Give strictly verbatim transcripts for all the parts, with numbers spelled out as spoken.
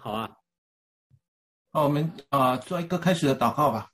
好啊。 好，我们啊、呃、做一个开始的祷告吧。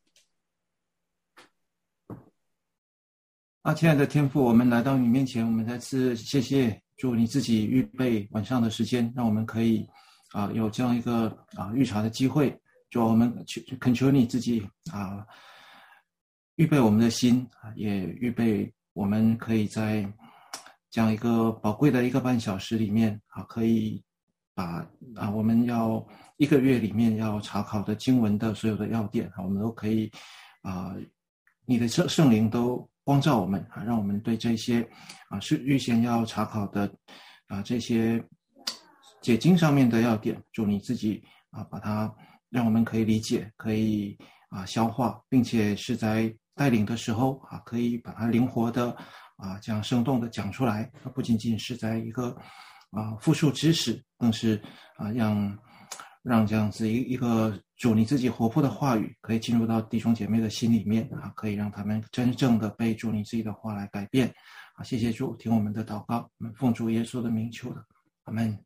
啊，亲爱的天父，我们来到你面前，我们再次谢谢主你自己预备晚上的时间，让我们可以啊、呃、有这样一个啊、呃、预查的机会。主，我们求恳求你自己啊、呃、预备我们的心，也预备我们可以在这样一个宝贵的一个半小时里面啊，可以把啊我们要一个月里面要查考的经文的所有的要点啊，我们都可以啊，你的圣圣灵都光照我们啊，让我们对这些啊是预先要查考的啊这些解经上面的要点，主你自己啊把它让我们可以理解，可以啊消化，并且是在带领的时候啊可以把它灵活的啊这样生动的讲出来，不仅仅是在一个啊复述知识，更是啊让让这样子一一个主你自己活泼的话语可以进入到弟兄姐妹的心里面啊，可以让他们真正的被主你自己的话来改变啊！谢谢主，听我们的祷告，我们奉主耶稣的名求的，阿们。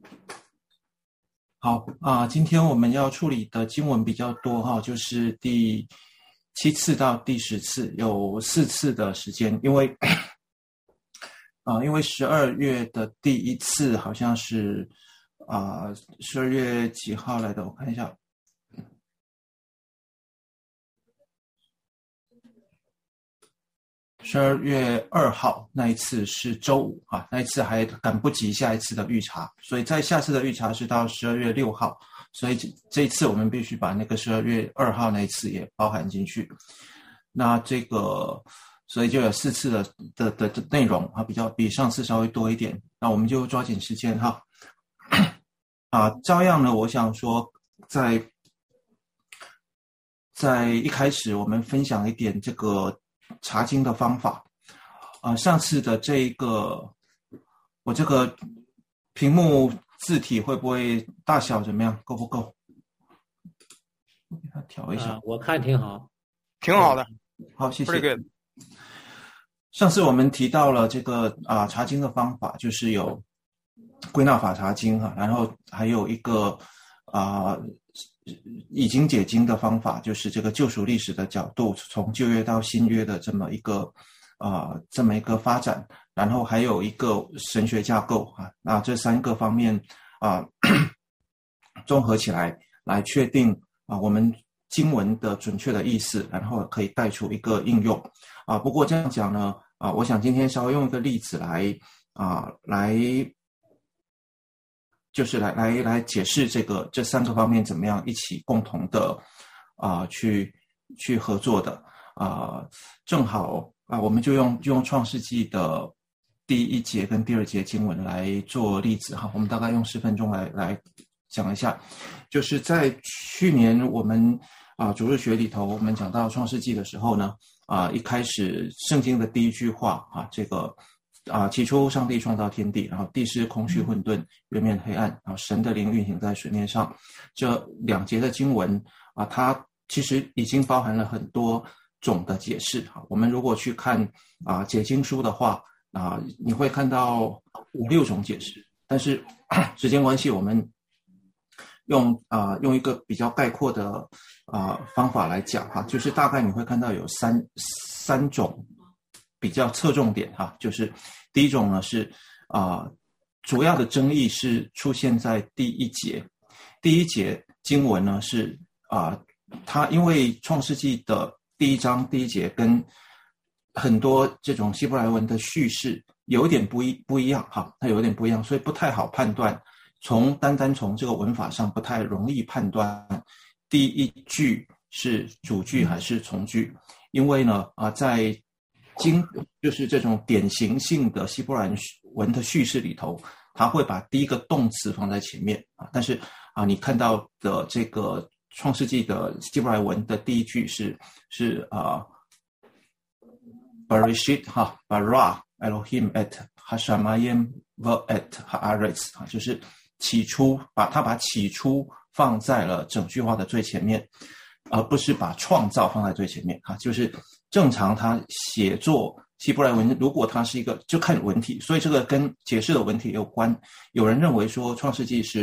好啊，今天我们要处理的经文比较多哈，就是第七次到第十次，有四次的时间，因为啊，因为十二月的第一次好像是啊，十二月几号来的？我看一下。十二月二号那一次是周五啊，那一次还赶不及下一次的预查，所以在下次的预查是到十二月六号，所以这一次我们必须把那个十二月二号那一次也包含进去。那这个所以就有四次的的的的内容啊，比较比上次稍微多一点。那我们就抓紧时间哈。啊，照样呢，我想说在在一开始我们分享一点这个查经的方法啊、呃，上次的这个我这个屏幕字体会不会大小怎么样？够不够？我给它调一下、 呃。我看挺好， 挺好的。 好，谢谢。 Pretty good。 上次我们提到了这个啊、呃、查经的方法，就是有归纳法查经哈，然后还有一个啊。呃已经解经的方法，就是这个救赎历史的角度，从旧约到新约的这么一个啊、呃、这么一个发展，然后还有一个神学架构啊，那这三个方面啊、呃、综合起来来确定啊、呃、我们经文的准确的意思，然后可以带出一个应用啊。不过这样讲呢啊、呃，我想今天稍微用一个例子来啊、呃、来。就是来来来解释这个这三个方面怎么样一起共同的啊、呃、去去合作的啊、呃，正好啊、呃、我们就用用创世纪的第一节跟第二节经文来做例子哈，我们大概用十分钟来来讲一下，就是在去年我们啊、呃、主日学里头我们讲到创世纪的时候呢啊、呃、一开始圣经的第一句话啊这个。啊，起初上帝创造天地，然后地是空虚混沌，月面黑暗，然后神的灵运行在水面上。这两节的经文啊，它其实已经包含了很多种的解释啊。我们如果去看啊解经书的话啊，你会看到五六种解释，但是时间关系，我们用啊用一个比较概括的啊方法来讲哈，就是大概你会看到有三三种。比较侧重点哈，就是第一种呢是啊、呃，主要的争议是出现在第一节，第一节经文呢是啊、呃，它因为创世纪的第一章第一节跟很多这种希伯来文的叙事有点不一不一样哈，它有点不一样，所以不太好判断，从单单从这个文法上不太容易判断第一句是主句还是从句，因为呢啊、呃、在经就是这种典型性的希伯来文的叙事里头，它会把第一个动词放在前面啊，但是啊，你看到的这个创世纪的希伯来文的第一句是是啊 ，Bereshit 哈 bara Elohim et hashamayim ve et haaretz 啊，就是起初把它把起初放在了整句话的最前面，而不是把创造放在最前面啊，就是。正常它写作希伯来文，如果它是一个就看文体，所以这个跟解释的文体有关。有人认为说创世纪是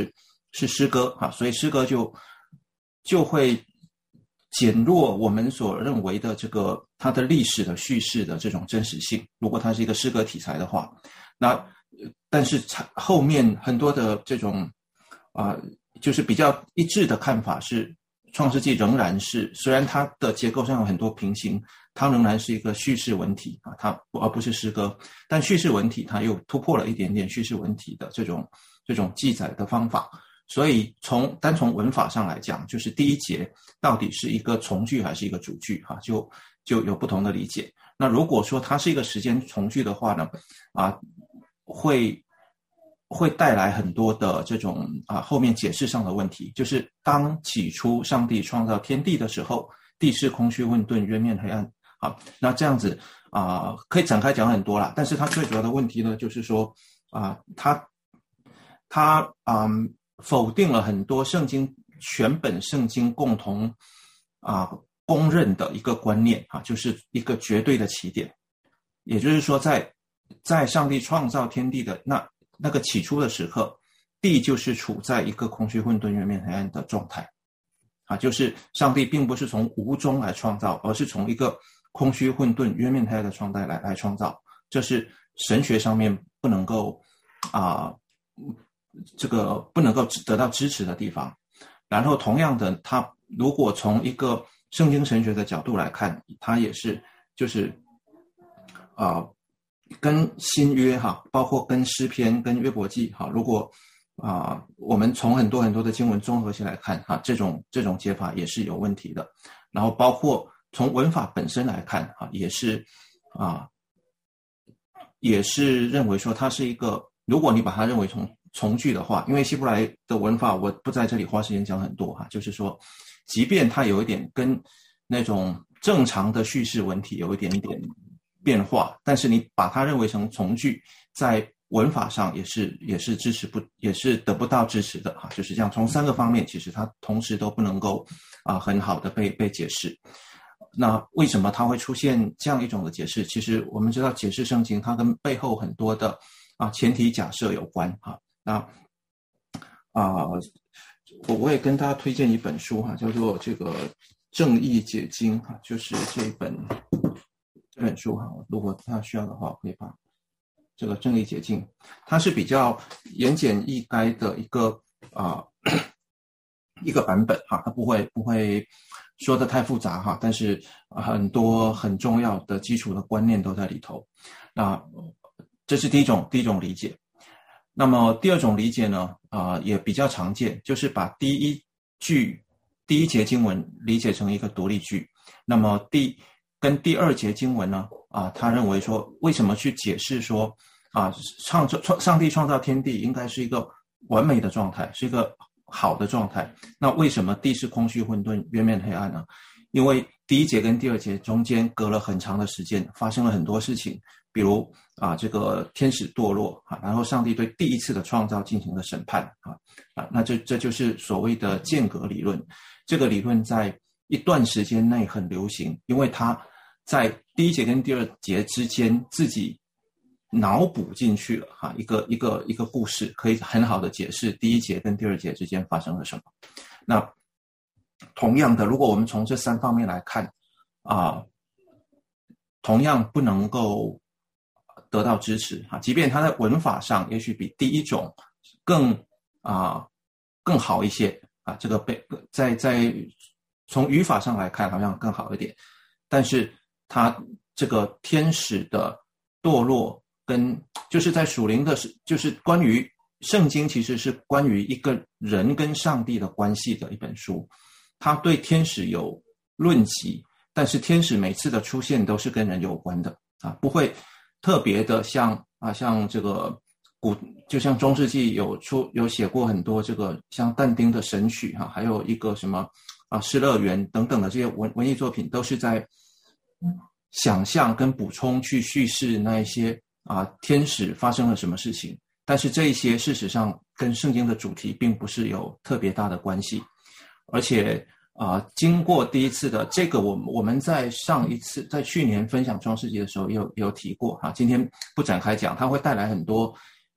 是诗歌啊，所以诗歌就就会减弱我们所认为的这个它的历史的叙事的这种真实性。如果它是一个诗歌题材的话，那但是后面很多的这种啊、呃，就是比较一致的看法是，创世纪仍然是虽然它的结构上有很多平行，它仍然是一个叙事文体啊，它而不是诗歌，但叙事文体它又突破了一点点叙事文体的这种这种记载的方法。所以从单从文法上来讲，就是第一节到底是一个从句还是一个主句哈、啊，就就有不同的理解。那如果说它是一个时间从句的话呢，啊，会会带来很多的这种啊后面解释上的问题。就是当起初上帝创造天地的时候，地是空虚混沌，渊面黑暗。好，那这样子啊可以展开讲很多啦，但是它最主要的问题呢，就是说啊，它它嗯。否定了很多圣经全本圣经共同啊公认的一个观念啊，就是一个绝对的起点。也就是说在在上帝创造天地的那那个起初的时刻，地就是处在一个空虚混沌渊面黑暗的状态啊，就是上帝并不是从无中来创造，而是从一个空虚混沌渊面黑暗的状态来来创造。这是神学上面不能够啊这个不能够得到支持的地方。然后同样的，他如果从一个圣经神学的角度来看，他也是就是啊、呃、跟新约哈，包括跟诗篇跟约伯记哈，如果啊、呃、我们从很多很多的经文综合起来看哈，这种这种解法也是有问题的。然后包括从文法本身来看哈，也是啊、呃、也是认为说它是一个，如果你把它认为从从句的话，因为希伯来的文法我不在这里花时间讲很多哈，就是说即便它有一点跟那种正常的叙事文体有一点点变化，但是你把它认为成从句，在文法上也是也是支持不也是得不到支持的哈，就是这样。从三个方面其实它同时都不能够啊、呃、很好的被被解释。那为什么它会出现这样一种的解释？其实我们知道解释圣经它跟背后很多的啊前提假设有关哈。那啊、呃，我我也跟大家推荐一本书哈，叫做这个《正义解经》哈，就是这一本这本书哈，如果大家需要的话，我可以把这个《正义解经》，它是比较言简意赅的一个啊、呃、一个版本哈，它不会不会说的太复杂哈，但是很多很重要的基础的观念都在里头。那这是第一种第一种理解。那么第二种理解呢，啊、呃，也比较常见，就是把第一句、第一节经文理解成一个独立句。那么第跟第二节经文呢，啊、呃，他认为说，为什么去解释说，啊、呃，创创上帝创造天地应该是一个完美的状态，是一个好的状态。那为什么地是空虚混沌、渊面黑暗呢？因为第一节跟第二节中间隔了很长的时间，发生了很多事情。比如啊，这个天使堕落啊，然后上帝对第一次的创造进行了审判啊啊，那这这就是所谓的间隔理论。这个理论在一段时间内很流行，因为它在第一节跟第二节之间自己脑补进去了哈、啊，一个一个一个故事，可以很好的解释第一节跟第二节之间发生了什么。那同样的，如果我们从这三方面来看啊，同样不能够得到支持啊，即便它在文法上也许比第一种更啊更好一些啊，这个被在在从语法上来看好像更好一点，但是它这个天使的堕落跟就是在属灵的，就是关于圣经其实是关于一个人跟上帝的关系的一本书，它对天使有论及，但是天使每次的出现都是跟人有关的啊，不会特别的像啊，像这个古，就像中世纪有出有写过很多这个像但丁的神曲哈、啊，还有一个什么啊失乐园等等的这些文文艺作品，都是在想象跟补充去叙事那一些啊天使发生了什么事情，但是这一些事实上跟圣经的主题并不是有特别大的关系，而且啊、呃，经过第一次的这个，我们我们在上一次在去年分享创世纪的时候也有也有提过哈，今天不展开讲，它会带来很多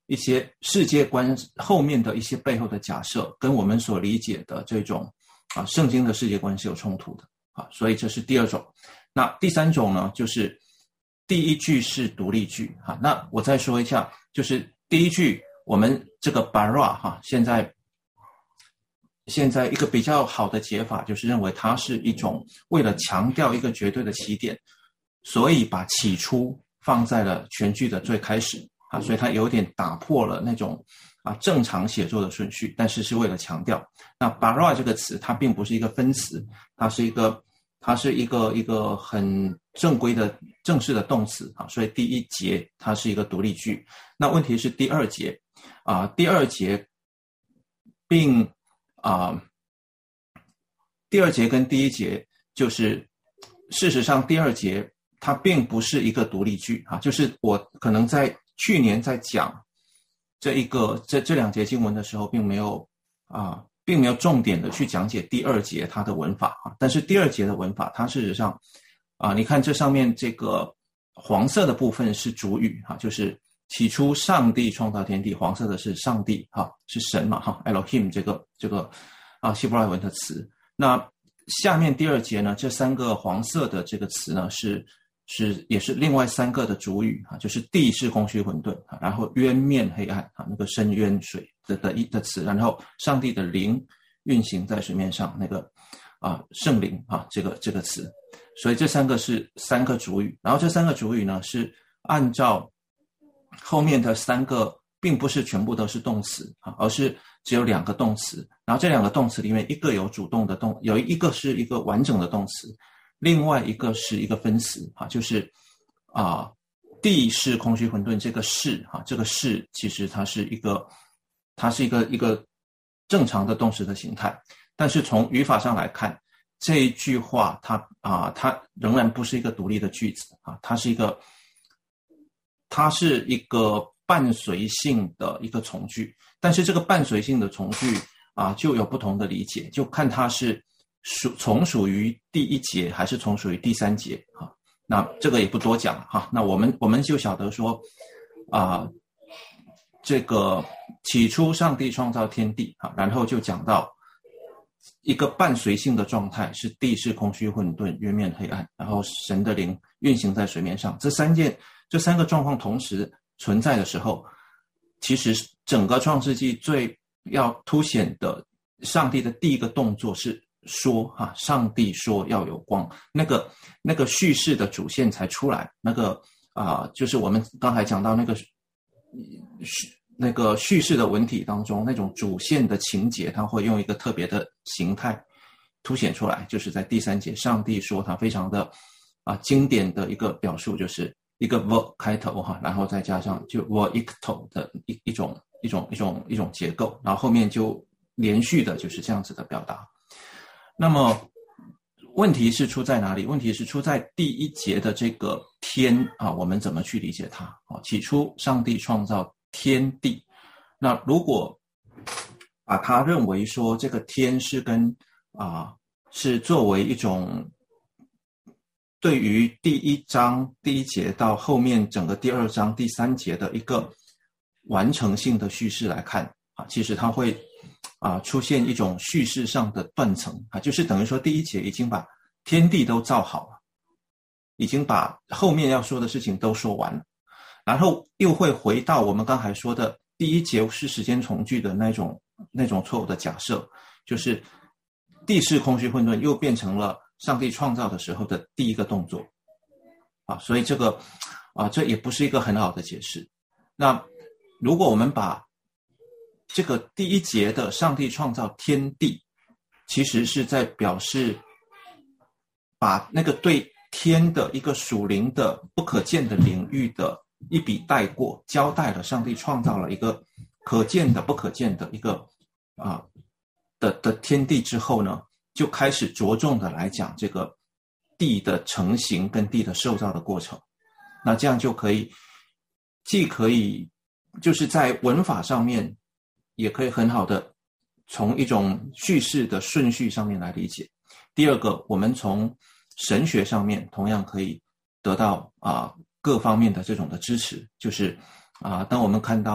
一些世界观后面的一些背后的假设，跟我们所理解的这种啊圣经的世界观是有冲突的啊，所以这是第二种。那第三种呢，就是第一句是独立句啊。那我再说一下，就是第一句我们这个 bara 哈，现在现在一个比较好的解法就是认为它是一种为了强调一个绝对的起点，所以把起初放在了全句的最开始啊，所以它有点打破了那种啊正常写作的顺序，但是是为了强调。那 bara 这个词它并不是一个分词，它是一个它是一个一个很正规的正式的动词啊，所以第一节它是一个独立句。那问题是第二节啊，第二节并啊，第二节跟第一节就是事实上第二节它并不是一个独立句啊，就是我可能在去年在讲这一个这这两节经文的时候，并没有啊。并没有重点的去讲解第二节它的文法啊，但是第二节的文法，它事实上啊，你看这上面这个黄色的部分是主语哈，就是起初上帝创造天地，黄色的是上帝哈，是神嘛哈 ，Elohim 这个这个啊希伯来文的词。那下面第二节呢，这三个黄色的这个词呢是是也是另外三个的主语啊，就是地是空虚混沌啊，然后渊面黑暗啊，那个深渊水的的的词，然后上帝的灵运行在水面上，那个啊圣灵啊这个这个词，所以这三个是三个主语，然后这三个主语呢是按照后面的三个，并不是全部都是动词啊，而是只有两个动词，然后这两个动词里面一个有主动的动，有一个是一个完整的动词。另外一个是一个分词啊，就是啊，地是空虚混沌这个是啊，这个是其实它是一个，它是一个一个正常的动词的形态，但是从语法上来看，这一句话它啊，它仍然不是一个独立的句子啊，它是一个，它是一个伴随性的一个从句，但是这个伴随性的从句啊，就有不同的理解，就看它是。属从属于第一节还是从属于第三节啊？那这个也不多讲哈。那我们我们就晓得说啊，这个起初上帝创造天地啊，然后就讲到一个伴随性的状态是地是空虚混沌，渊面黑暗，然后神的灵运行在水面上。这三件这三个状况同时存在的时候，其实整个创世纪最要凸显的上帝的第一个动作是。说哈、啊，上帝说要有光，那个那个叙事的主线才出来，那个啊、呃，就是我们刚才讲到那个叙那个叙事的文体当中，那种主线的情节，它会用一个特别的形态凸显出来，就是在第三节，上帝说他非常的啊经典的一个表述，就是一个 ver 开头哈，然后再加上就 ver icto 的一一种一种一种一种结构，然后后面就连续的就是这样子的表达。那么问题是出在哪里？问题是出在第一节的这个天啊，我们怎么去理解它啊？起初上帝创造天地，那如果把它认为说这个天是跟啊是作为一种对于第一章第一节到后面整个第二章第三节的一个完成性的叙事来看啊，其实它会。啊，出现一种叙事上的断层啊，就是等于说第一节已经把天地都造好了，已经把后面要说的事情都说完了，然后又会回到我们刚才说的第一节是时间重聚的那种那种错误的假设，就是地是空虚混沌，又变成了上帝创造的时候的第一个动作啊，所以这个啊，这也不是一个很好的解释。那如果我们把这个第一节的上帝创造天地，其实是在表示把那个对天的一个属灵的不可见的领域的一笔带过，交代了上帝创造了一个可见的不可见的一个啊、呃、的的天地之后呢，就开始着重的来讲这个地的成型跟地的受造的过程。那这样就可以既可以就是在文法上面也可以很好的从一种叙事的顺序上面来理解。第二个，我们从神学上面同样可以得到啊、呃、各方面的这种的支持，就是啊、呃、当我们看到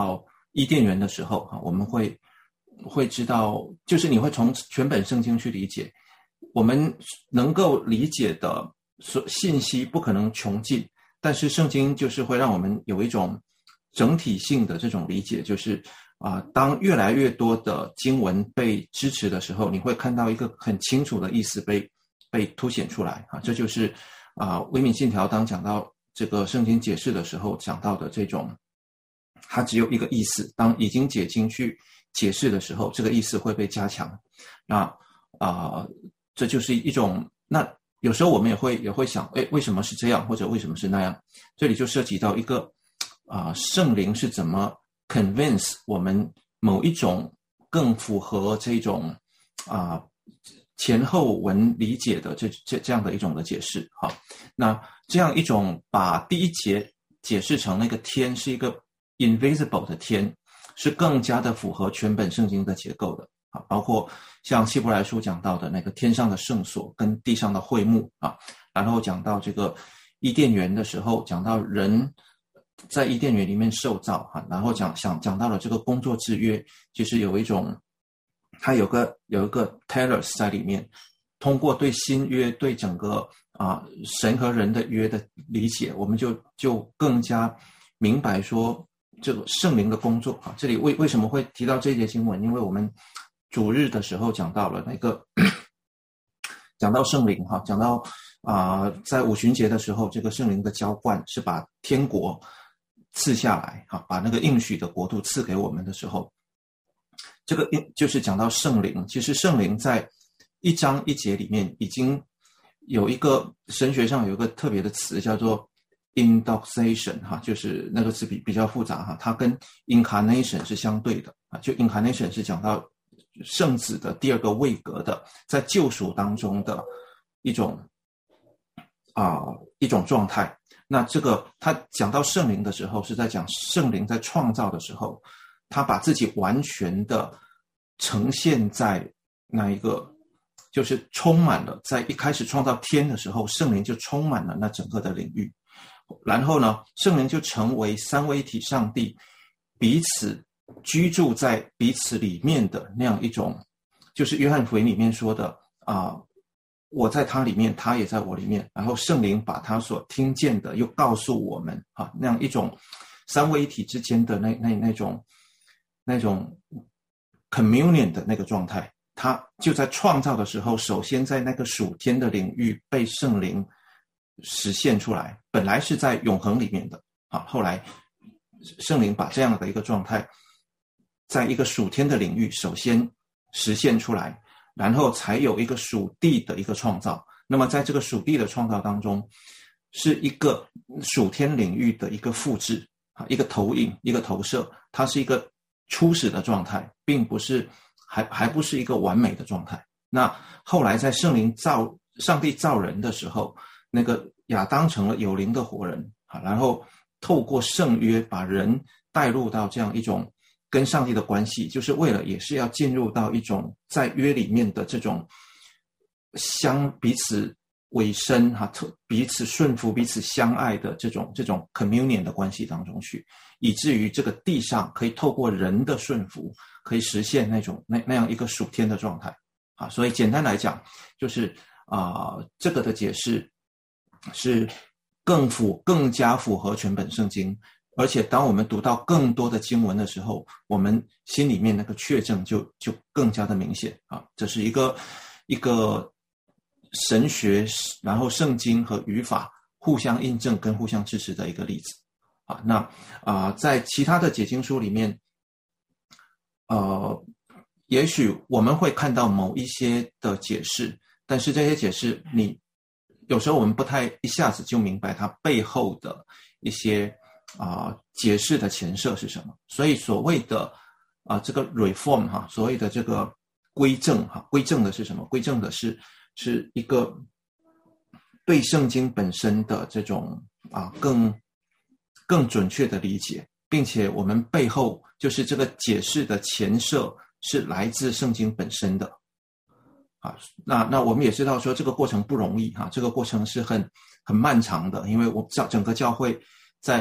伊甸园的时候啊，我们会会知道，就是你会从全本圣经去理解，我们能够理解的所信息不可能穷尽，但是圣经就是会让我们有一种整体性的这种理解，就是啊、呃，当越来越多的经文被支持的时候，你会看到一个很清楚的意思被被凸显出来啊，这就是啊、呃，威敏信条当讲到这个圣经解释的时候讲到的这种，它只有一个意思，当已经解经去解释的时候，这个意思会被加强。那啊、呃，这就是一种，那有时候我们也会也会想，哎，为什么是这样，或者为什么是那样？这里就涉及到一个啊、呃，圣灵是怎么 convince 我们某一种更符合这种啊、呃、前后文理解的这这这样的一种的解释。好，那这样一种把第一节解释成那个天是一个 invisible 的天，是更加的符合全本圣经的结构的啊，包括像希伯来书讲到的那个天上的圣所跟地上的会幕啊，然后讲到这个伊甸园的时候，讲到人在伊甸园里面受造哈，然后讲想讲到了这个工作制约，其实有一种它有个有一个 telos 在里面，通过对新约对整个啊神和人的约的理解，我们就就更加明白说这个圣灵的工作啊。这里为为什么会提到这一节经文？因为我们主日的时候讲到了那个讲到圣灵哈，讲到啊、呃，在五旬节的时候，这个圣灵的浇灌是把天国赐下来哈，把那个应许的国度赐给我们的时候，这个就是讲到圣灵。其实圣灵在一章一节里面已经有一个神学上有一个特别的词叫做 indoctrination 哈，就是那个词比比较复杂哈，它跟 incarnation 是相对的啊，就 incarnation 是讲到圣子的第二个位格的，在救赎当中的一种啊、呃、一种状态。那这个他讲到圣灵的时候，是在讲圣灵在创造的时候，他把自己完全的呈现在那一个，就是充满了，在一开始创造天的时候，圣灵就充满了那整个的领域。然后呢，圣灵就成为三位一体上帝彼此居住在彼此里面的那样一种，就是约翰福音里面说的啊、呃，我在他里面，他也在我里面，然后圣灵把他所听见的又告诉我们啊，那样一种三位一体之间的那那那种那种 communion 的那个状态，他就在创造的时候，首先在那个属天的领域被圣灵实现出来，本来是在永恒里面的啊，后来圣灵把这样的一个状态在一个属天的领域首先实现出来，然后才有一个属地的一个创造。那么在这个属地的创造当中，是一个属天领域的一个复制啊，一个投影，一个投射，它是一个初始的状态，并不是还还不是一个完美的状态。那后来在圣灵造上帝造人的时候，那个亚当成了有灵的活人啊，然后透过圣约把人带入到这样一种跟上帝的关系，就是为了也是要进入到一种在约里面的这种相彼此委身哈，彼此顺服、彼此相爱的这种这种 communion 的关系当中去，以至于这个地上可以透过人的顺服，可以实现那种那那样一个属天的状态啊。所以简单来讲，就是啊、呃，这个的解释是更符更加符合全本圣经。而且当我们读到更多的经文的时候，我们心里面那个确证就就更加的明显啊。这是一个一个神学，然后圣经和语法互相印证跟互相支持的一个例子啊。那啊、呃，在其他的解经书里面，呃，也许我们会看到某一些的解释，但是这些解释你有时候我们不太一下子就明白它背后的一些啊、呃，解释的前设是什么？所以所谓的啊、呃，这个 reform 哈，所谓的这个归正哈，归正的是什么？归正的是是一个对圣经本身的这种啊更更准确的理解，并且我们背后就是这个解释的前设是来自圣经本身的啊。那那我们也知道说这个过程不容易哈，这个过程是很很漫长的，因为我教整个教会在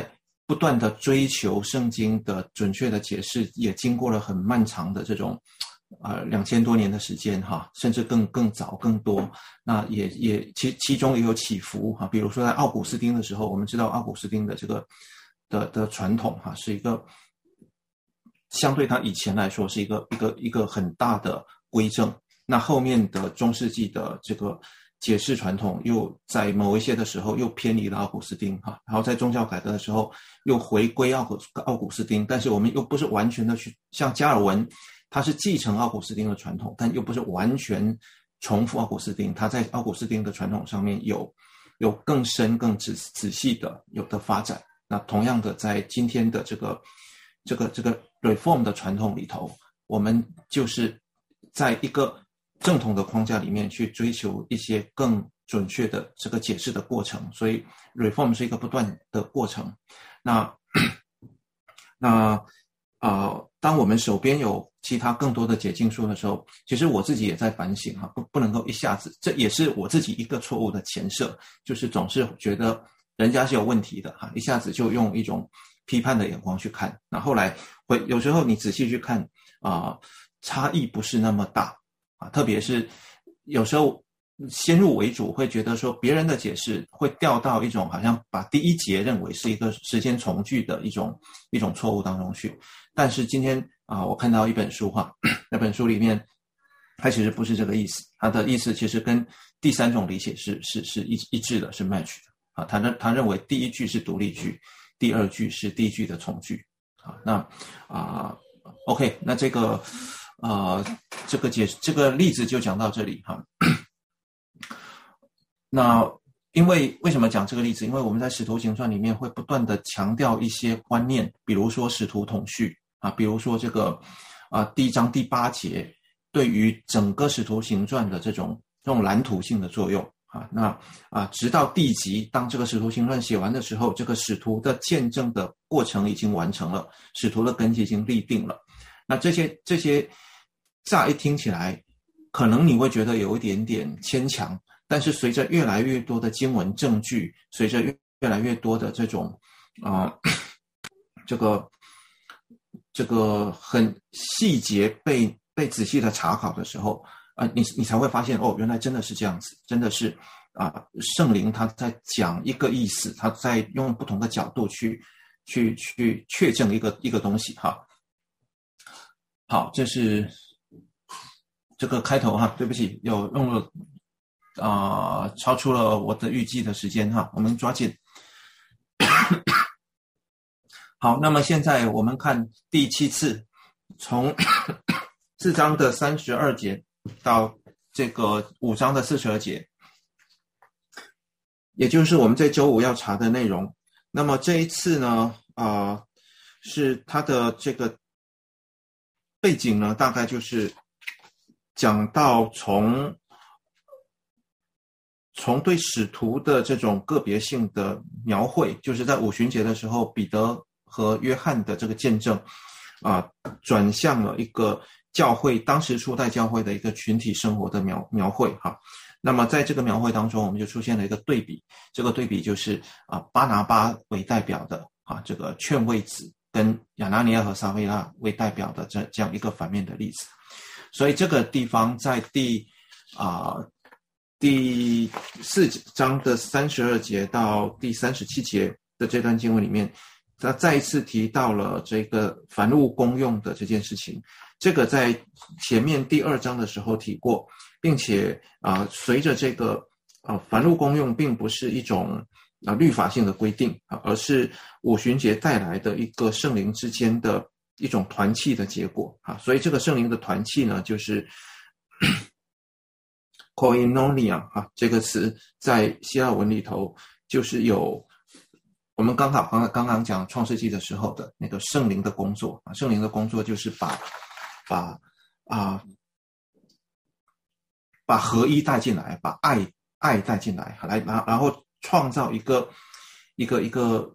不断的追求圣经的准确的解释，也经过了很漫长的这种呃两千多年的时间哈，甚至更更早更多。那也也其其中也有起伏哈，比如说在奥古斯丁的时候，我们知道奥古斯丁的这个的的传统哈，是一个相对他以前来说是一个一个一个很大的规正。那后面的中世纪的这个解释传统又在某一些的时候又偏离了奥古斯丁哈，然后在宗教改革的时候又回归奥古奥古斯丁，但是我们又不是完全的去像加尔文，他是继承奥古斯丁的传统，但又不是完全重复奥古斯丁，他在奥古斯丁的传统上面有有更深更仔仔细的有的发展。那同样的，在今天的这个这个这个 reform 的传统里头，我们就是在一个正统的框架里面去追求一些更准确的这个解释的过程，所以 reform 是一个不断的过程。那那呃，当我们手边有其他更多的解经书的时候，其实我自己也在反省哈，不不能够一下子，这也是我自己一个错误的前设，就是总是觉得人家是有问题的哈，一下子就用一种批判的眼光去看，那后来会有时候你仔细去看啊、呃，差异不是那么大啊，特别是有时候先入为主，会觉得说别人的解释会掉到一种好像把第一节认为是一个时间重聚的一种一种错误当中去。但是今天啊、呃，我看到一本书哈，那本书里面它其实不是这个意思，它的意思其实跟第三种理解是是是一一致的，是 match 的啊。他认他认为第一句是独立句，第二句是第一句的从句啊。那啊、呃、，OK， 那这个呃这个解这个例子就讲到这里哈。那因为为什么讲这个例子？因为我们在使徒行传里面会不断的强调一些观念，比如说使徒统序啊，比如说这个啊、呃、第一章第八节对于整个使徒行传的这种这种蓝图性的作用啊。那啊直到第集，当这个使徒行传写完的时候，这个使徒的见证的过程已经完成了，使徒的根基已经立定了。那这些这些乍一听起来，可能你会觉得有一点点牵强。但是随着越来越多的经文证据，随着越来越多的这种啊、呃，这个这个很细节被被仔细的查考的时候啊、呃，你你才会发现哦，原来真的是这样子，真的是啊、呃，圣灵他在讲一个意思，他在用不同的角度去去去确证一个一个东西哈。好，这是这个开头哈，对不起，有用了。啊、呃，超出了我的预计的时间哈，我们抓紧。好，那么现在我们看第七次，从四章的三十二节到这个五章的四十二节，也就是我们这周五要查的内容。那么这一次呢，啊、呃，是它的这个背景呢，大概就是讲到从。从对使徒的这种个别性的描绘，就是在五旬节的时候，彼得和约翰的这个见证啊、呃，转向了一个教会当时初代教会的一个群体生活的描描绘哈。那么在这个描绘当中，我们就出现了一个对比，这个对比就是啊、呃、巴拿巴为代表的啊这个劝慰子，跟亚拿尼亚和撒非拉为代表的这这样一个反面的例子。所以这个地方在第啊。呃第四章的三十二节到第三十七节的这段经文里面，他再一次提到了这个凡物公用的这件事情。这个在前面第二章的时候提过，并且啊、呃，随着这个啊、呃，凡物公用并不是一种啊、呃、律法性的规定啊，而是五旬节带来的一个圣灵之间的一种团契的结果啊。所以这个圣灵的团契呢，就是koinonia 啊，这个词在希腊文里头就是有我们刚好刚刚刚刚讲创世纪的时候的那个圣灵的工作啊，圣灵的工作就是把把啊把合一带进来，把爱爱带进来，来然然后创造一个一个一个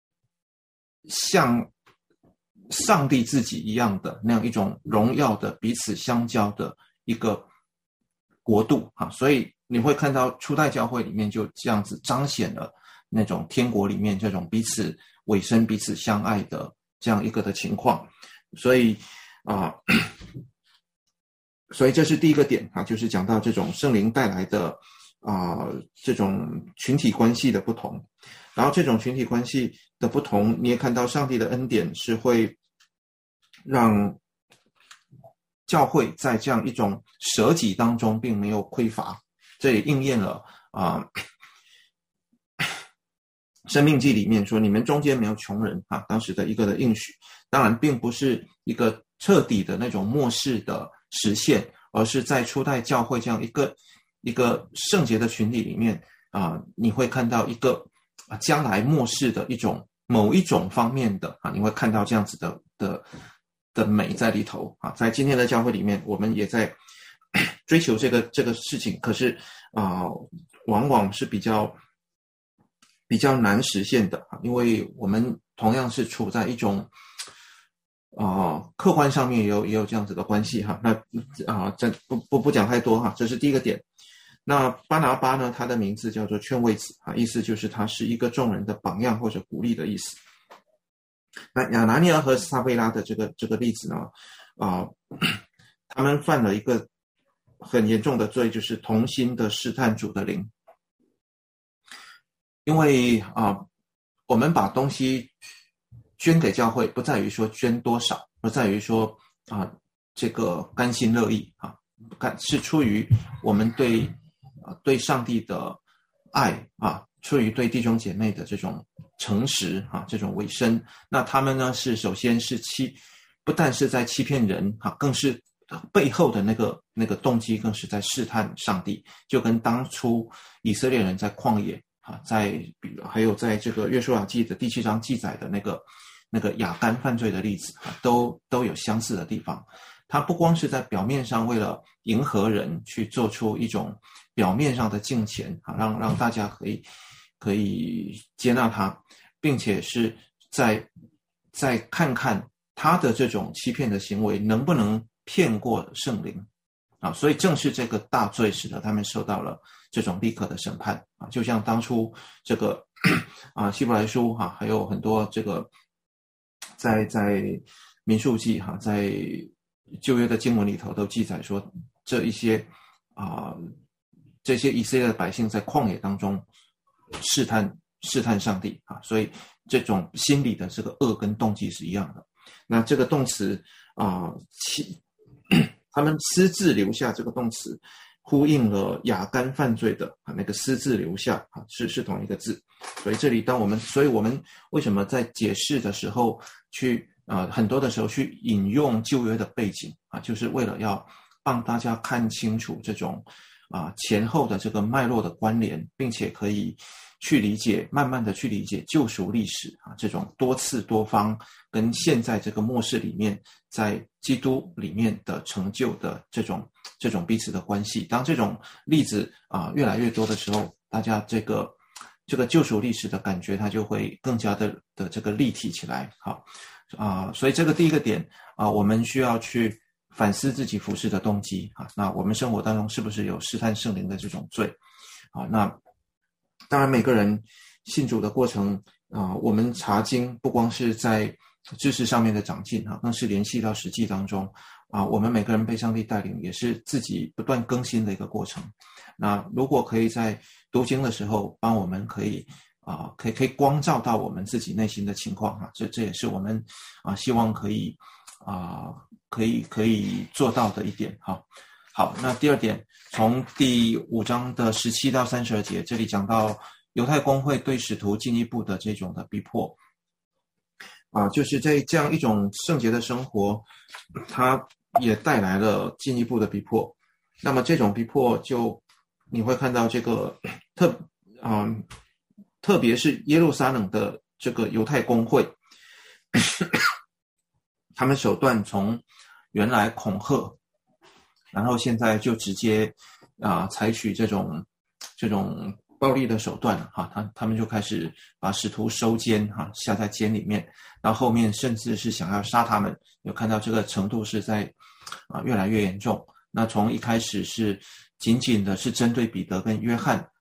像上帝自己一样的那样一种荣耀的彼此相交的一个国度啊，所以你会看到初代教会里面就这样子彰显了那种天国里面这种彼此委身、彼此相爱的这样一个的情况。所以啊、呃，所以这是第一个点啊，就是讲到这种圣灵带来的啊、呃、这种群体关系的不同。然后这种群体关系的不同，你也看到上帝的恩典是会让教会在这样一种舍己当中并没有匮乏，这也应验了啊、呃，生命记里面说你们中间没有穷人啊，当时的一个的应许，当然并不是一个彻底的那种末世的实现，而是在初代教会这样一个一个圣洁的群体里面啊、呃，你会看到一个啊将来末世的一种某一种方面的啊，你会看到这样子的的。的美在里头啊，在今天的教会里面，我们也在追求这个这个事情，可是啊、呃，往往是比较比较难实现的啊，因为我们同样是处在一种啊、呃、客观上面也有也有这样子的关系哈。那啊、呃，这不不不讲太多哈，这是第一个点。那巴拿巴呢，他的名字叫做劝慰子啊，意思就是他是一个众人的榜样或者鼓励的意思。那亚拿尼亚和撒贝拉的这个这个例子呢，啊、呃，他们犯了一个很严重的罪，就是同心的试探主的灵。因为啊、呃，我们把东西捐给教会，不在于说捐多少，不在于说啊、呃、这个甘心乐意啊，是出于我们对啊、呃、对上帝的爱啊。出于对弟兄姐妹的这种诚实啊，这种委身，那他们呢是首先是欺，不但是在欺骗人啊，更是背后的那个那个动机，更是在试探上帝，就跟当初以色列人在旷野啊，在还有在这个约书亚记的第七章记载的那个那个亚干犯罪的例子啊，都都有相似的地方。他不光是在表面上为了迎合人去做出一种表面上的敬虔啊，让让大家可以。可以接纳他，并且是在再看看他的这种欺骗的行为能不能骗过圣灵啊，所以正是这个大罪使得他们受到了这种立刻的审判啊，就像当初这个啊希伯来书哈、啊，还有很多这个在在民数记哈、啊，在旧约的经文里头都记载说，这一些啊这些以色列的百姓在旷野当中。试探试探上帝啊，所以这种心理的这个恶跟动机是一样的。那这个动词啊、呃，他们私自留下这个动词，呼应了亚干犯罪的啊那个私自留下啊，是是同一个字。所以这里当我们，所以我们为什么在解释的时候去啊、呃、很多的时候去引用旧约的背景啊，就是为了要帮大家看清楚这种。啊，前后的这个脉络的关联，并且可以去理解，慢慢的去理解救赎历史啊，这种多次多方跟现在这个末世里面，在基督里面的成就的这种这种彼此的关系。当这种例子啊越来越多的时候，大家这个这个救赎历史的感觉，它就会更加的的这个立体起来。好啊，所以这个第一个点啊，我们需要去。反思自己服事的动机啊，那我们生活当中是不是有试探圣灵的这种罪啊？那当然每个人信主的过程啊，我们查经不光是在知识上面的长进啊，更是联系到实际当中啊，我们每个人被上帝带领也是自己不断更新的一个过程。那如果可以在读经的时候帮我们可以啊，可以可以光照到我们自己内心的情况啊，这这也是我们啊希望可以啊。可以可以做到的一点哈。好，那第二点，从第五章的十七到三十二节，这里讲到犹太公会对使徒进一步的这种的逼迫啊，就是在这样一种圣洁的生活，它也带来了进一步的逼迫。那么这种逼迫就你会看到这个特啊、嗯，特别是耶路撒冷的这个犹太公会。他们手段从原来恐吓，然后现在就直接啊、呃、采取这种这种暴力的手段哈、啊，他他们就开始把使徒收监哈、啊，下在监里面，然后后面甚至是想要杀他们，有看到这个程度是在啊越来越严重。那从一开始是仅仅的是针对彼得跟约翰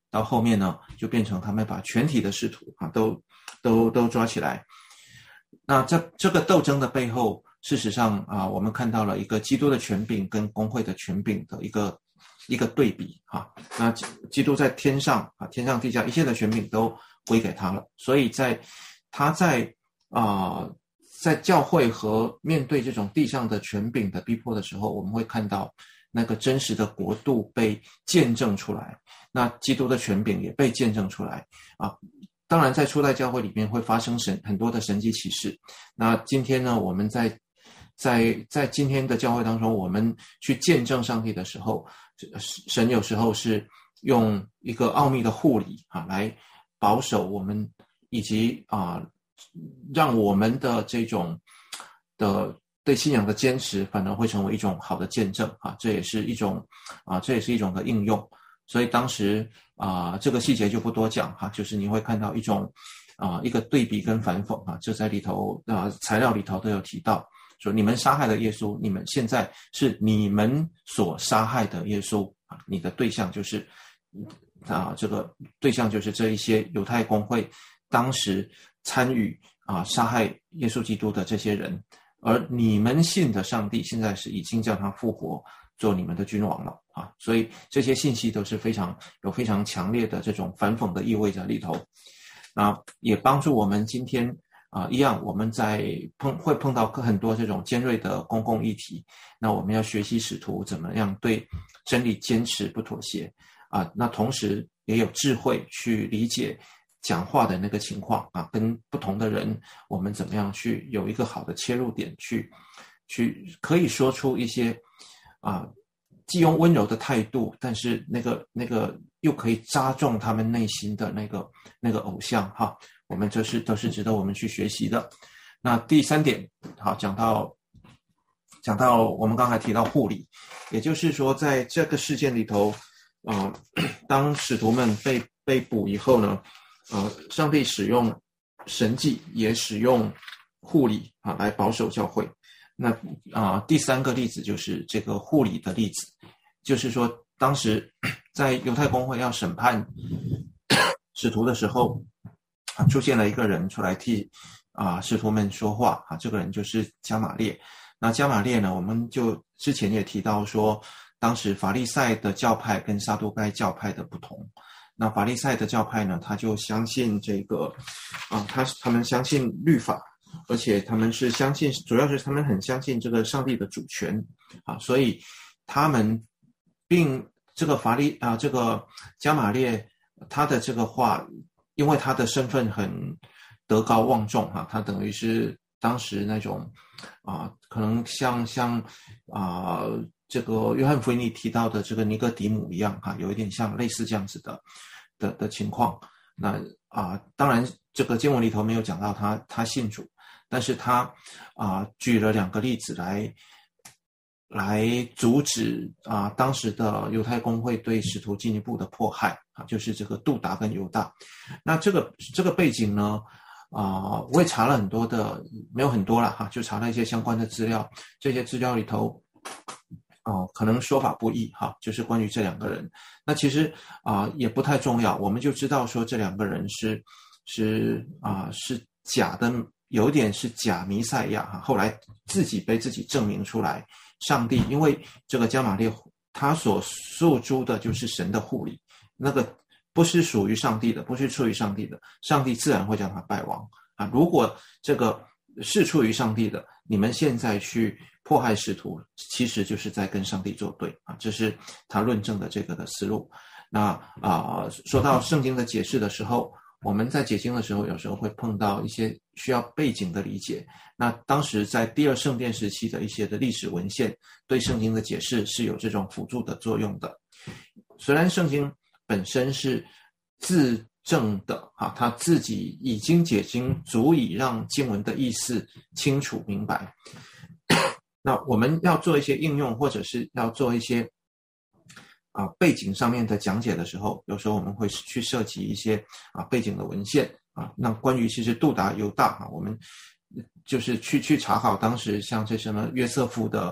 到后面呢就变成他们把全体的使徒啊都都都抓起来。那这这个斗争的背后，事实上啊，我们看到了一个基督的权柄跟公会的权柄的一个一个对比啊。那基督在天上啊，天上地下一切的权柄都归给他了，所以在他在啊、呃、在教会和面对这种地上的权柄的逼迫的时候，我们会看到那个真实的国度被见证出来，那基督的权柄也被见证出来啊。当然在初代教会里面会发生神很多的神迹奇事，那今天呢，我们在在在今天的教会当中，我们去见证上帝的时候，神有时候是用一个奥秘的护理啊，来保守我们，以及啊，让我们的这种的对信仰的坚持，反而会成为一种好的见证啊，这也是一种啊，这也是一种的应用。所以当时啊、呃，这个细节就不多讲哈，就是你会看到一种啊、呃、一个对比跟反讽啊，这在里头啊、呃、材料里头都有提到，说你们杀害了耶稣，你们现在是你们所杀害的耶稣啊，你的对象就是啊这个对象就是这一些犹太公会当时参与啊杀害耶稣基督的这些人，而你们信的上帝现在是已经叫他复活，做你们的君王了啊！所以这些信息都是非常有非常强烈的这种反讽的意味在里头。那也帮助我们今天啊、呃，一样我们在碰会碰到很多这种尖锐的公共议题，那我们要学习使徒怎么样对真理坚持不妥协啊、呃，那同时也有智慧去理解讲话的那个情况啊，跟不同的人我们怎么样去有一个好的切入点，去去可以说出一些啊，既用温柔的态度，但是那个那个又可以扎中他们内心的那个那个偶像哈，我们这是都是值得我们去学习的。那第三点，好，讲到讲到我们刚才提到护理，也就是说，在这个事件里头，呃，当使徒们被被捕以后呢，呃，上帝使用神迹，也使用护理啊来保守教会。那啊、呃，第三个例子就是这个护理的例子，就是说，当时在犹太公会要审判使徒的时候，啊，出现了一个人出来替啊使徒们说话啊，这个人就是加玛列。那加玛列呢，我们就之前也提到说，当时法利赛的教派跟撒都该教派的不同。那法利赛的教派呢，他就相信这个啊，他他们相信律法。而且他们是相信，主要是他们很相信这个上帝的主权啊，所以他们并这个法利啊，这个加玛列他的这个话，因为他的身份很德高望重哈、啊，他等于是当时那种啊，可能像像啊这个约翰福音里提到的这个尼哥底母一样哈、啊，有一点像类似这样子的的的情况。那啊，当然这个经文里头没有讲到他他信主。但是他啊、呃、举了两个例子来来阻止啊、呃、当时的犹太公会对使徒进一步的迫害啊，就是这个杜达跟犹大。那这个这个背景呢啊、呃，我也查了很多的，没有很多啦哈，就查了一些相关的资料。这些资料里头哦、呃，可能说法不一哈，就是关于这两个人。那其实啊、呃、也不太重要，我们就知道说这两个人是是啊、呃、是假的。有点是假弥赛亚哈，后来自己被自己证明出来，上帝因为这个加玛列他所诉诸的就是神的护理，那个不是属于上帝的，不是出于上帝的，上帝自然会将他败亡啊。如果这个是出于上帝的，你们现在去迫害使徒，其实就是在跟上帝作对啊，这是他论证的这个的思路。那啊、呃，说到圣经的解释的时候，我们在解经的时候，有时候会碰到一些需要背景的理解。那当时在第二圣殿时期的一些的历史文献，对圣经的解释是有这种辅助的作用的。虽然圣经本身是自证的啊，它自己已经解经，足以让经文的意思清楚明白。那我们要做一些应用，或者是要做一些啊，背景上面的讲解的时候，有时候我们会去涉及一些啊背景的文献啊。那关于其实杜达犹大啊，我们就是去去查考当时像这什么约瑟夫的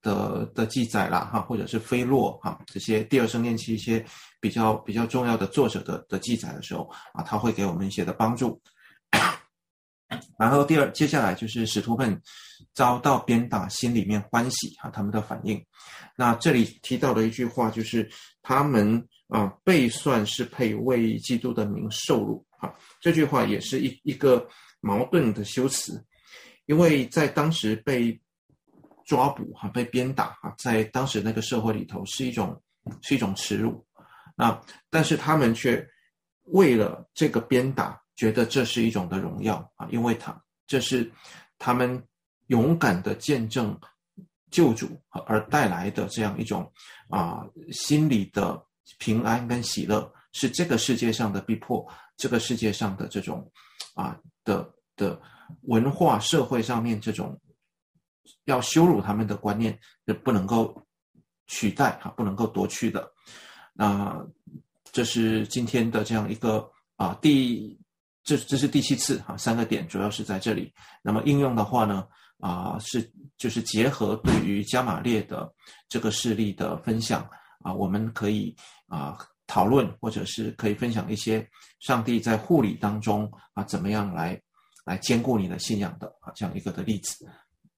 的的记载啦哈，或者是菲洛哈这些第二圣殿期一些比较比较重要的作者的的记载的时候啊，他会给我们一些的帮助。然后第二，接下来就是使徒们遭到鞭打，心里面欢喜啊，他们的反应。那这里提到的一句话就是他们啊被算是配为基督的名受辱啊，这句话也是一一个矛盾的修辞，因为在当时被抓捕哈、啊，被鞭打啊，在当时那个社会里头是一种是一种耻辱。那但是他们却为了这个鞭打，觉得这是一种的荣耀啊，因为他这是他们勇敢的见证救主而带来的这样一种啊心理的平安跟喜乐，是这个世界上的逼迫，这个世界上的这种啊的的文化社会上面这种要羞辱他们的观念是不能够取代啊，不能够夺去的。那这是今天的这样一个啊第这这是第七次啊，三个点主要是在这里。那么应用的话呢啊是就是结合对于加玛列的这个事例的分享啊，我们可以啊讨论或者是可以分享一些上帝在护理当中啊怎么样来来兼顾你的信仰的啊这样一个的例子。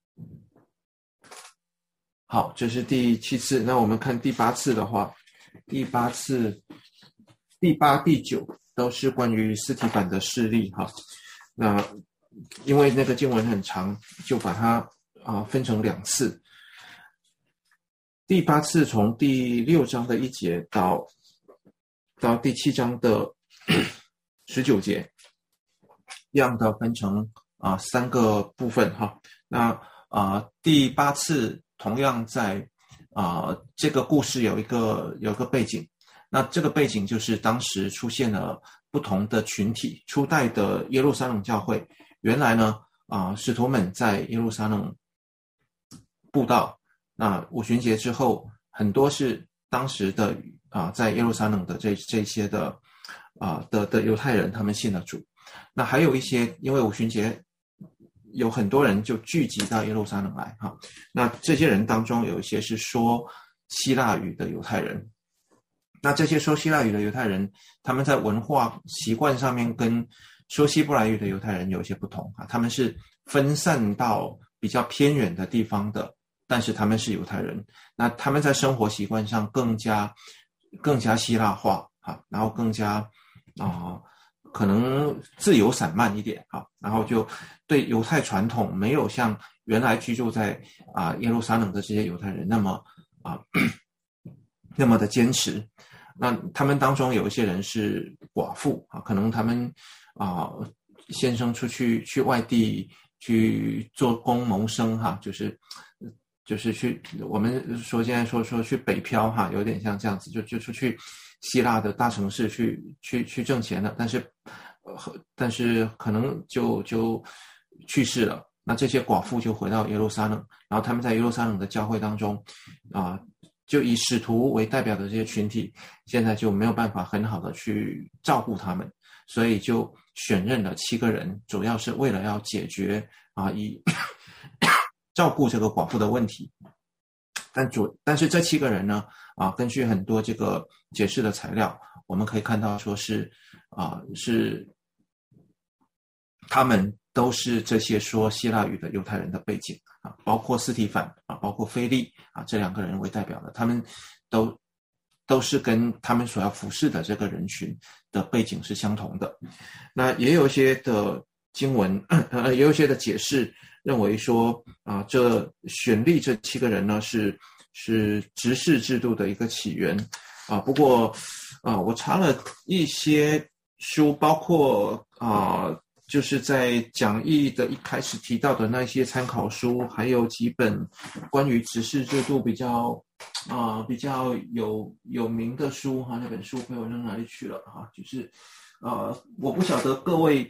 好，这是第七次。那我们看第八次的话，第八次第八第九都是关于司提反的事例哈。那因为那个经文很长，就把它啊、呃、分成两次。第八次从第六章的一节到到第七章的十九节，一样的分成啊、呃、三个部分哈。那啊、呃、第八次同样在啊、呃、这个故事有一个有一个背景，那这个背景就是当时出现了不同的群体，初代的耶路撒冷教会，原来呢啊、呃、使徒们在耶路撒冷布道，那五旬节之后，很多是当时的啊、呃、在耶路撒冷的这这些的啊、呃、的的犹太人，他们信了主。那还有一些因为五旬节有很多人就聚集到耶路撒冷来哈，那这些人当中有一些是说希腊语的犹太人，那这些说希腊语的犹太人，他们在文化习惯上面跟说希伯来语的犹太人有一些不同啊，他们是分散到比较偏远的地方的，但是他们是犹太人，那他们在生活习惯上更加更加希腊化啊，然后更加啊、呃、可能自由散漫一点啊，然后就对犹太传统没有像原来居住在啊、呃、耶路撒冷的这些犹太人那么啊、呃、那么的坚持。那他们当中有一些人是寡妇啊，可能他们啊、呃、先生出去去外地去做工谋生哈，就是就是去我们说现在说说去北漂哈，有点像这样子，就就出去希腊的大城市去去去挣钱了，但是呃但是可能就就去世了。那这些寡妇就回到耶路撒冷，然后他们在耶路撒冷的教会当中啊、呃，就以使徒为代表的这些群体，现在就没有办法很好的去照顾他们，所以就选任了七个人，主要是为了要解决啊以照顾这个寡妇的问题。但主但是这七个人呢啊，根据很多这个解释的材料，我们可以看到说是啊是他们都是这些说希腊语的犹太人的背景啊，包括司提反啊，包括腓力啊，这两个人为代表的，他们都都是跟他们所要服侍的这个人群的背景是相同的。那也有一些的经文，呃，也有一些的解释认为说啊，这选立这七个人呢是是执事制度的一个起源啊。不过啊，我查了一些书，包括啊。就是在讲义的一开始提到的那些参考书，还有几本关于执事制度比较啊、呃、比较有有名的书哈，那本书被我扔哪里去了哈？就是呃，我不晓得各位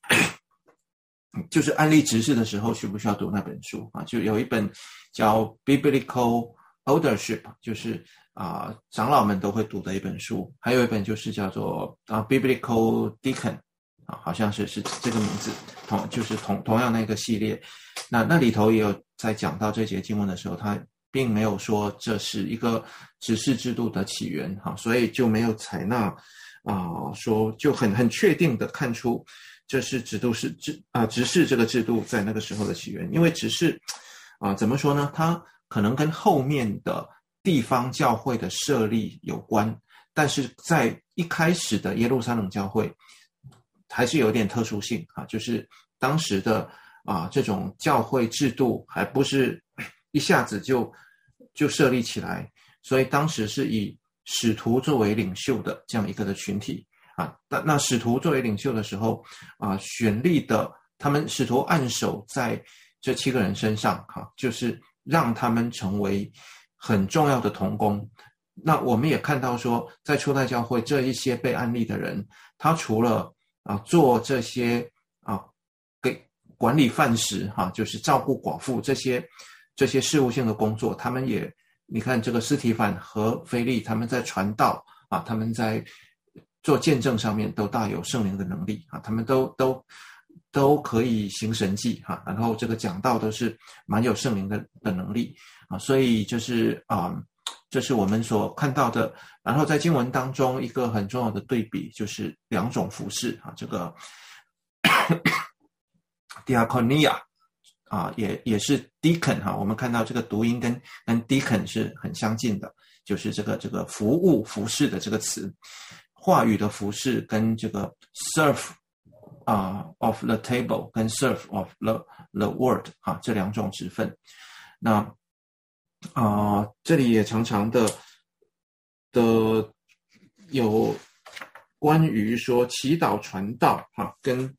就是案例执事的时候需不需要读那本书啊？就有一本叫 Biblical Eldership， 就是啊、呃、长老们都会读的一本书，还有一本就是叫做啊 Biblical Deacon。啊，好像是是这个名字，同就是同同样那个系列，那那里头也有在讲到这节经文的时候，他并没有说这是一个执事制度的起源哈，所以就没有采纳啊、呃，说就很很确定的看出这是制度是执啊执事这个制度在那个时候的起源，因为执事啊、呃、怎么说呢？它可能跟后面的地方教会的设立有关，但是在一开始的耶路撒冷教会还是有点特殊性啊，就是当时的啊这种教会制度还不是一下子就就设立起来，所以当时是以使徒作为领袖的这样一个的群体啊。那那使徒作为领袖的时候啊，选立的他们使徒按手在这七个人身上哈、啊，就是让他们成为很重要的同工。那我们也看到说，在初代教会这一些被按立的人，他除了啊做这些啊给管理饭食哈、啊，就是照顾寡妇这些这些事务性的工作，他们也你看这个司提反和腓利，他们在传道啊，他们在做见证上面都大有圣灵的能力啊，他们都都都可以行神迹哈、啊，然后这个讲道都是蛮有圣灵的的能力啊，所以就是啊，这是我们所看到的。然后在经文当中一个很重要的对比就是两种服事啊，这个 diakonia 啊，也也是 deacon 哈、啊，我们看到这个读音跟跟 deacon 是很相近的，就是这个这个服务服事的这个词，话语的服事跟这个 serve 啊、uh, of the table 跟 serve of the the word 啊这两种职分。那啊、呃、这里也常常的的有关于说祈祷传道哈、啊、跟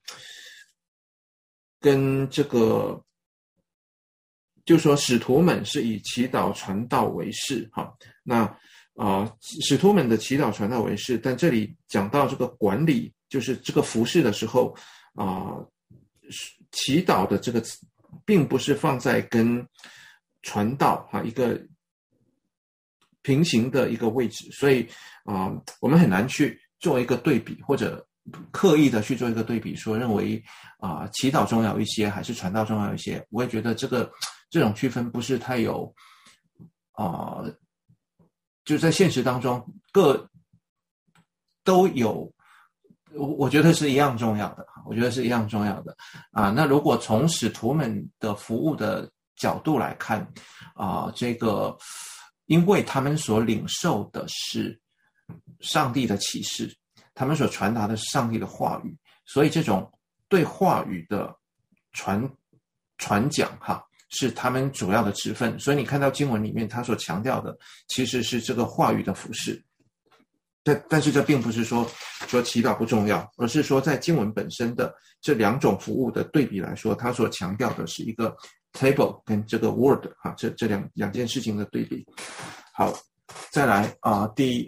跟这个就说使徒们是以祈祷传道为事哈、啊，那啊、呃、使徒们的祈祷传道为事，但这里讲到这个管理，就是这个服事的时候啊、呃，祈祷的这个词并不是放在跟传道哈、啊、一个平行的一个位置，所以啊、呃、我们很难去做一个对比，或者刻意的去做一个对比，说认为啊、呃、祈祷重要一些还是传道重要一些，我也觉得这个这种区分不是太有啊、呃，就在现实当中各都有，我我觉得是一样重要的，我觉得是一样重要的啊。那如果从使徒们的服务的角度来看啊、呃，这个因为他们所领受的是上帝的启示，他们所传达的是上帝的话语，所以这种对话语的传传讲哈，是他们主要的职分。所以你看到经文里面他所强调的其实是这个话语的服事。但但是这并不是说说祈祷不重要，而是说在经文本身的这两种服务的对比来说，他所强调的是一个 table 跟这个 word 哈，这这两两件事情的对比。好，再来啊、呃，第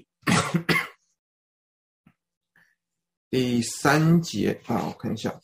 第三节啊，我看一下，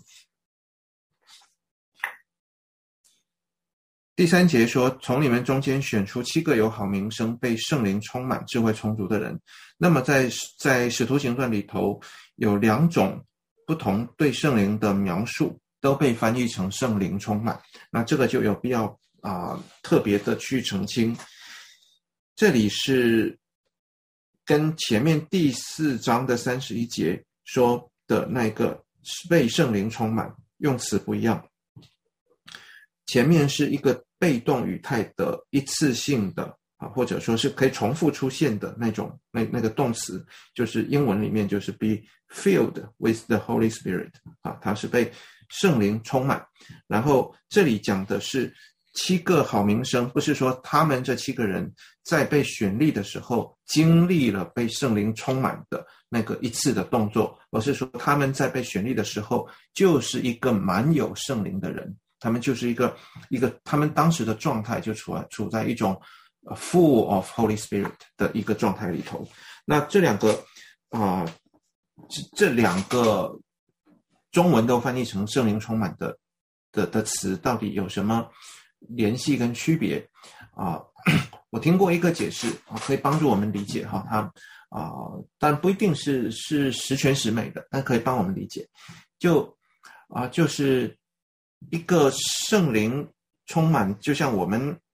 第三节说，从你们中间选出七个有好名声、被圣灵充满、智慧充足的人。那么在在使徒行传里头有两种不同对圣灵的描述，都被翻译成圣灵充满。那这个就有必要啊、呃、特别的去澄清。这里是跟前面第四章的三十一节说的那个被圣灵充满用词不一样。前面是一个被动语态的一次性的啊，或者说是可以重复出现的那种那那个动词，就是英文里面就是 be filled with the Holy Spirit 啊，它是被圣灵充满。然后这里讲的是七个好名声，不是说他们这七个人在被选立的时候经历了被圣灵充满的那个一次的动作，而是说他们在被选立的时候就是一个满有圣灵的人。他们就是一个一个，他们当时的状态就处处在一种 full of Holy Spirit 的一个状态里头。那这两个啊、呃，这两个中文都翻译成圣灵充满的的的词，到底有什么联系跟区别啊、呃？我听过一个解释啊，可以帮助我们理解哈，它啊、呃，但不一定是是十全十美的，但可以帮我们理解。就啊、呃，就是。一个圣灵充满，就像我们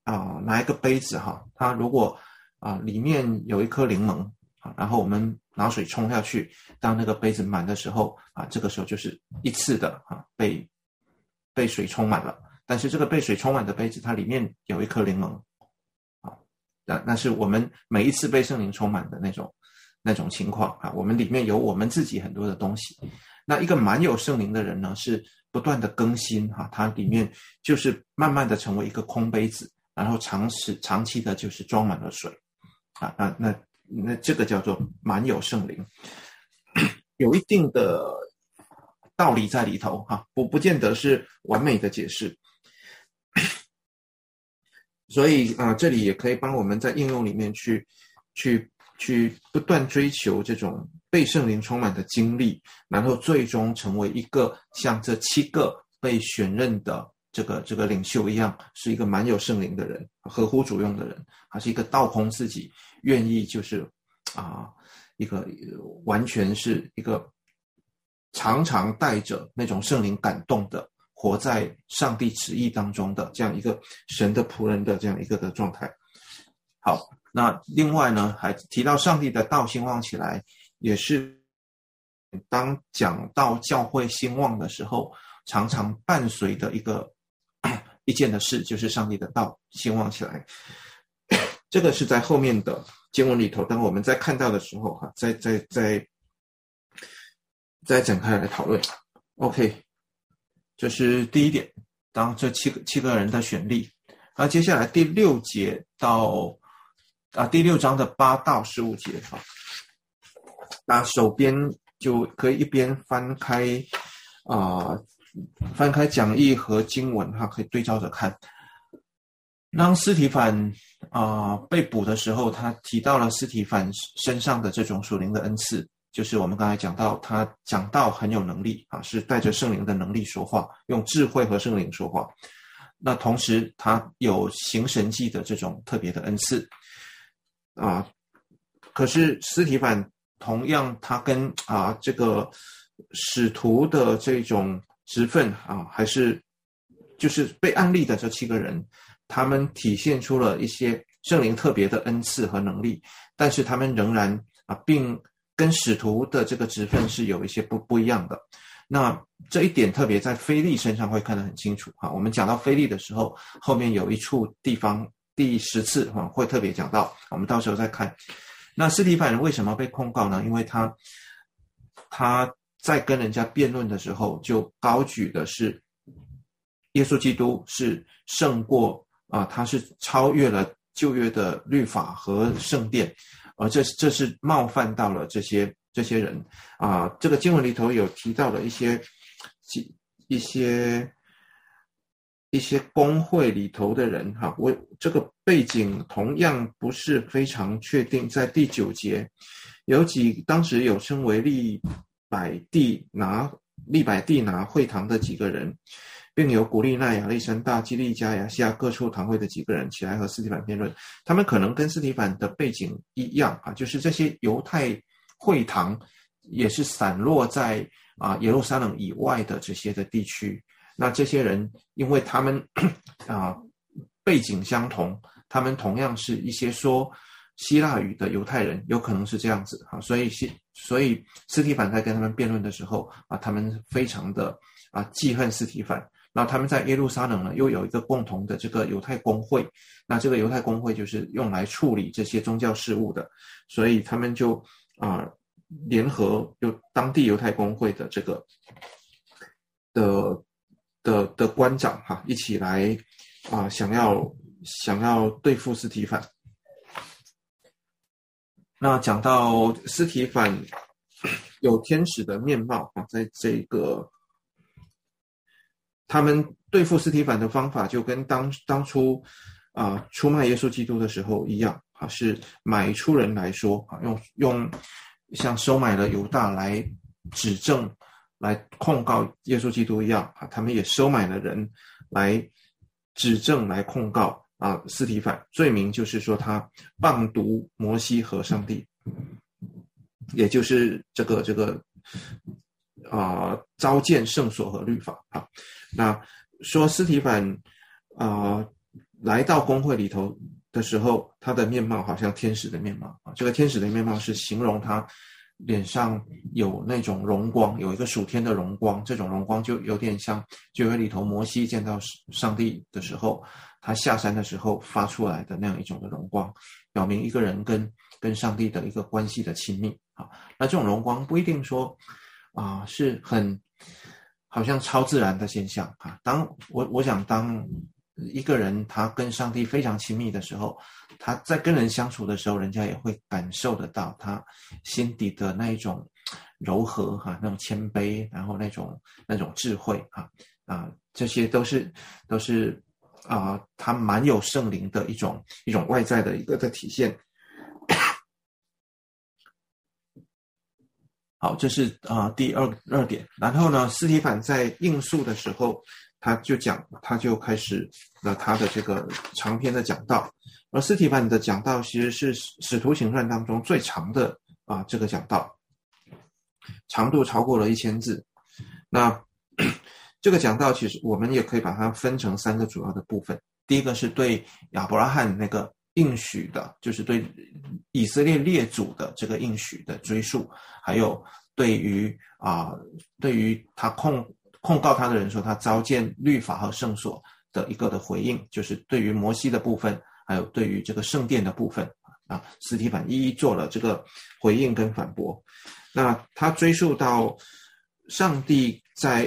啊、呃、拿一个杯子哈，它如果啊、呃、里面有一颗柠檬啊，然后我们拿水冲下去，当那个杯子满的时候啊，这个时候就是一次的啊被被水充满了。但是这个被水充满的杯子，它里面有一颗柠檬啊，那那是我们每一次被圣灵充满的那种那种情况啊，我们里面有我们自己很多的东西。那一个满有圣灵的人呢，是不断的更新哈、啊，它里面就是慢慢的成为一个空杯子，然后长时长期的就是装满了水啊，那那那这个叫做满有圣灵，有一定的道理在里头哈、啊，不不见得是完美的解释。所以啊、呃，这里也可以帮我们在应用里面去去去不断追求这种被圣灵充满的经历，然后最终成为一个像这七个被选任的这个这个领袖一样，是一个满有圣灵的人，合乎主用的人，还是一个倒空自己，愿意就是啊一个完全是一个常常带着那种圣灵感动的，活在上帝旨意当中的这样一个神的仆人的这样一个的状态。好，那另外呢，还提到上帝的道兴旺起来，也是当讲到教会兴旺的时候，常常伴随的一个一件的事，就是上帝的道兴旺起来。这个是在后面的经文里头，当我们在看到的时候，哈，再再再再展开来讨论。OK， 这是第一点，当这七个七个人的选例。那接下来第六节到啊第六章的八到十五节哈，那手边就可以一边翻开啊、呃、翻开讲义和经文哈，可以对照着看。当司提反啊、呃、被捕的时候，他提到了司提反身上的这种属灵的恩赐，就是我们刚才讲到，他讲道很有能力啊，是带着圣灵的能力说话，用智慧和圣灵说话。那同时他有行神迹的这种特别的恩赐啊。可是司提反同样，他跟啊这个使徒的这种职分啊，还是就是被案例的这七个人，他们体现出了一些圣灵特别的恩赐和能力，但是他们仍然啊，并跟使徒的这个职分是有一些不不一样的。那这一点特别在腓利身上会看得很清楚哈。我们讲到腓利的时候，后面有一处地方第十次哈会特别讲到，我们到时候再看。那司提反人为什么被控告呢？因为他他在跟人家辩论的时候，就高举的是耶稣基督是胜过啊、呃，他是超越了旧约的律法和圣殿，而这这是冒犯到了这些这些人啊、呃。这个经文里头有提到了一些一些一些公会里头的人哈，我这个背景同样不是非常确定。在第九节，有几当时有称为利百地拿利百地拿会堂的几个人，并有古利奈、亚历山大、基利加、亚细亚各处堂会的几个人起来和司提反辩论。他们可能跟司提反的背景一样啊，就是这些犹太会堂也是散落在啊耶路撒冷以外的这些的地区。那这些人因为他们啊背景相同，他们同样是一些说希腊语的犹太人，有可能是这样子啊，所以所以司提反在跟他们辩论的时候啊，他们非常的啊记恨司提反。那他们在耶路撒冷呢，又有一个共同的这个犹太公会，那这个犹太公会就是用来处理这些宗教事务的，所以他们就啊联合有当地犹太公会的这个的的的官长哈、啊，一起来啊想要想要对付司提反。那讲到司提反有天使的面貌啊，在这个他们对付司提反的方法就跟当当初啊、呃、出卖耶稣基督的时候一样啊，是买出人来说啊，用用像收买了犹大来指证、来控告耶稣基督一样啊，他们也收买了人来指证、来控告啊司提反，罪名就是说他谤读摩西和上帝，也就是这个这个啊、呃、糟践圣所和律法啊。那说司提反啊、呃、 来到公会里头的时候，他的面貌好像天使的面貌啊。这个天使的面貌是形容他脸上有那种荣光，有一个属天的荣光，这种荣光就有点像旧约里头摩西见到上帝的时候，他下山的时候发出来的那样一种的荣光，表明一个人跟跟上帝的一个关系的亲密啊。那这种荣光不一定说啊是很好像超自然的现象啊。当我我想当一个人他跟上帝非常亲密的时候，他在跟人相处的时候，人家也会感受得到他心底的那一种柔和哈、啊，那种谦卑，然后那种那种智慧啊啊，这些都是都是啊，他蛮有圣灵的一种一种外在的一个的体现。好，这是啊、呃、第二二点。然后呢，司提反在应诉的时候，他就讲，他就开始了他的这个长篇的讲道。而司提反的讲道其实是使徒行传当中最长的啊、呃、这个讲道，长度超过了一千字。那这个讲道其实我们也可以把它分成三个主要的部分。第一个是对亚伯拉罕那个应许的，就是对以色列列祖的这个应许的追溯，还有对于啊、呃，对于他控控告他的人说他糟践律法和圣所的一个的回应，就是对于摩西的部分，还有对于这个圣殿的部分啊，司提反一一做了这个回应跟反驳。那他追溯到上帝在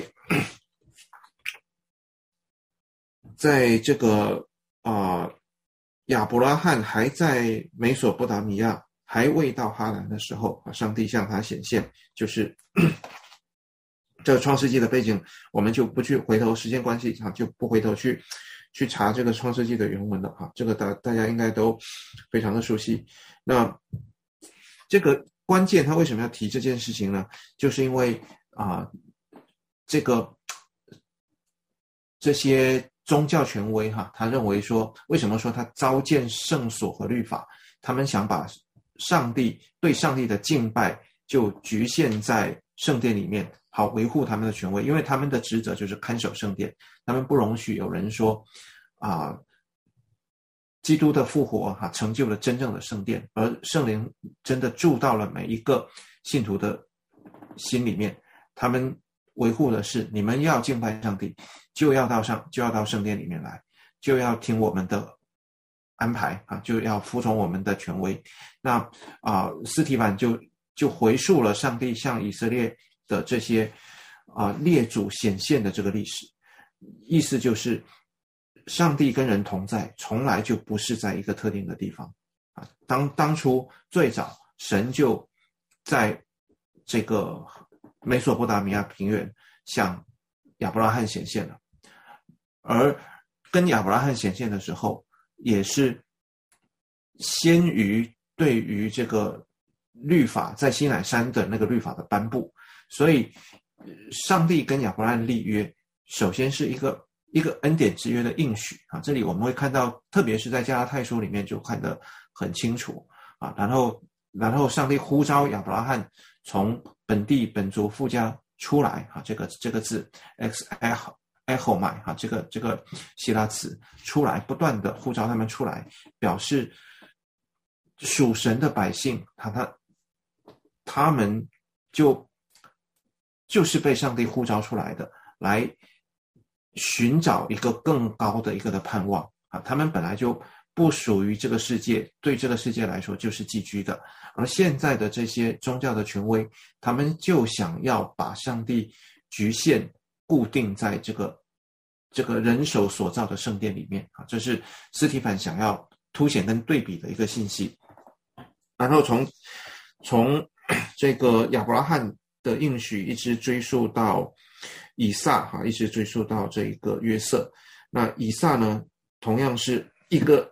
在这个啊。呃亚伯拉罕还在美索不达米亚，还未到哈兰的时候，上帝向他显现，就是这个创世纪的背景，我们就不去回头，时间关系就不回头去去查这个创世纪的原文了哈，这个大大家应该都非常的熟悉。那这个关键他为什么要提这件事情呢？就是因为啊、呃，这个这些宗教权威哈，他认为说，为什么说他糟践圣所和律法？他们想把上帝对上帝的敬拜就局限在圣殿里面，好维护他们的权威，因为他们的职责就是看守圣殿，他们不容许有人说啊、呃，基督的复活哈、啊、成就了真正的圣殿，而圣灵真的住到了每一个信徒的心里面，他们维护的是你们要敬拜上帝，就要到上就要到圣殿里面来，就要听我们的安排啊，就要服从我们的权威。那啊、呃，司提反就就回溯了上帝向以色列的这些啊、呃、列祖显现的这个历史，意思就是上帝跟人同在，从来就不是在一个特定的地方啊。当当初最早神就在这个美索不达米亚平原向亚伯拉罕显现了，而跟亚伯拉罕显现的时候，也是先于对于这个律法在西乃山的那个律法的颁布，所以上帝跟亚伯拉罕立约，首先是一个一个恩典之约的应许啊。这里我们会看到，特别是在加拉太书里面就看得很清楚啊。然后然后上帝呼召亚伯拉罕从本地本族父家出来啊，这个这个字 ex echo 买哈，这个这个希腊词出来，不断的呼召他们出来，表示属神的百姓，他他他们就就是被上帝呼召出来的，来寻找一个更高的一个的盼望啊。他们本来就不属于这个世界，对这个世界来说就是寄居的。而现在的这些宗教的权威，他们就想要把上帝局限固定在这个这个人手所造的圣殿里面啊，这是司提反想要凸显跟对比的一个信息。然后从从这个亚伯拉罕的应许一直追溯到以撒哈，一直追溯到这个约瑟。那以撒呢，同样是一个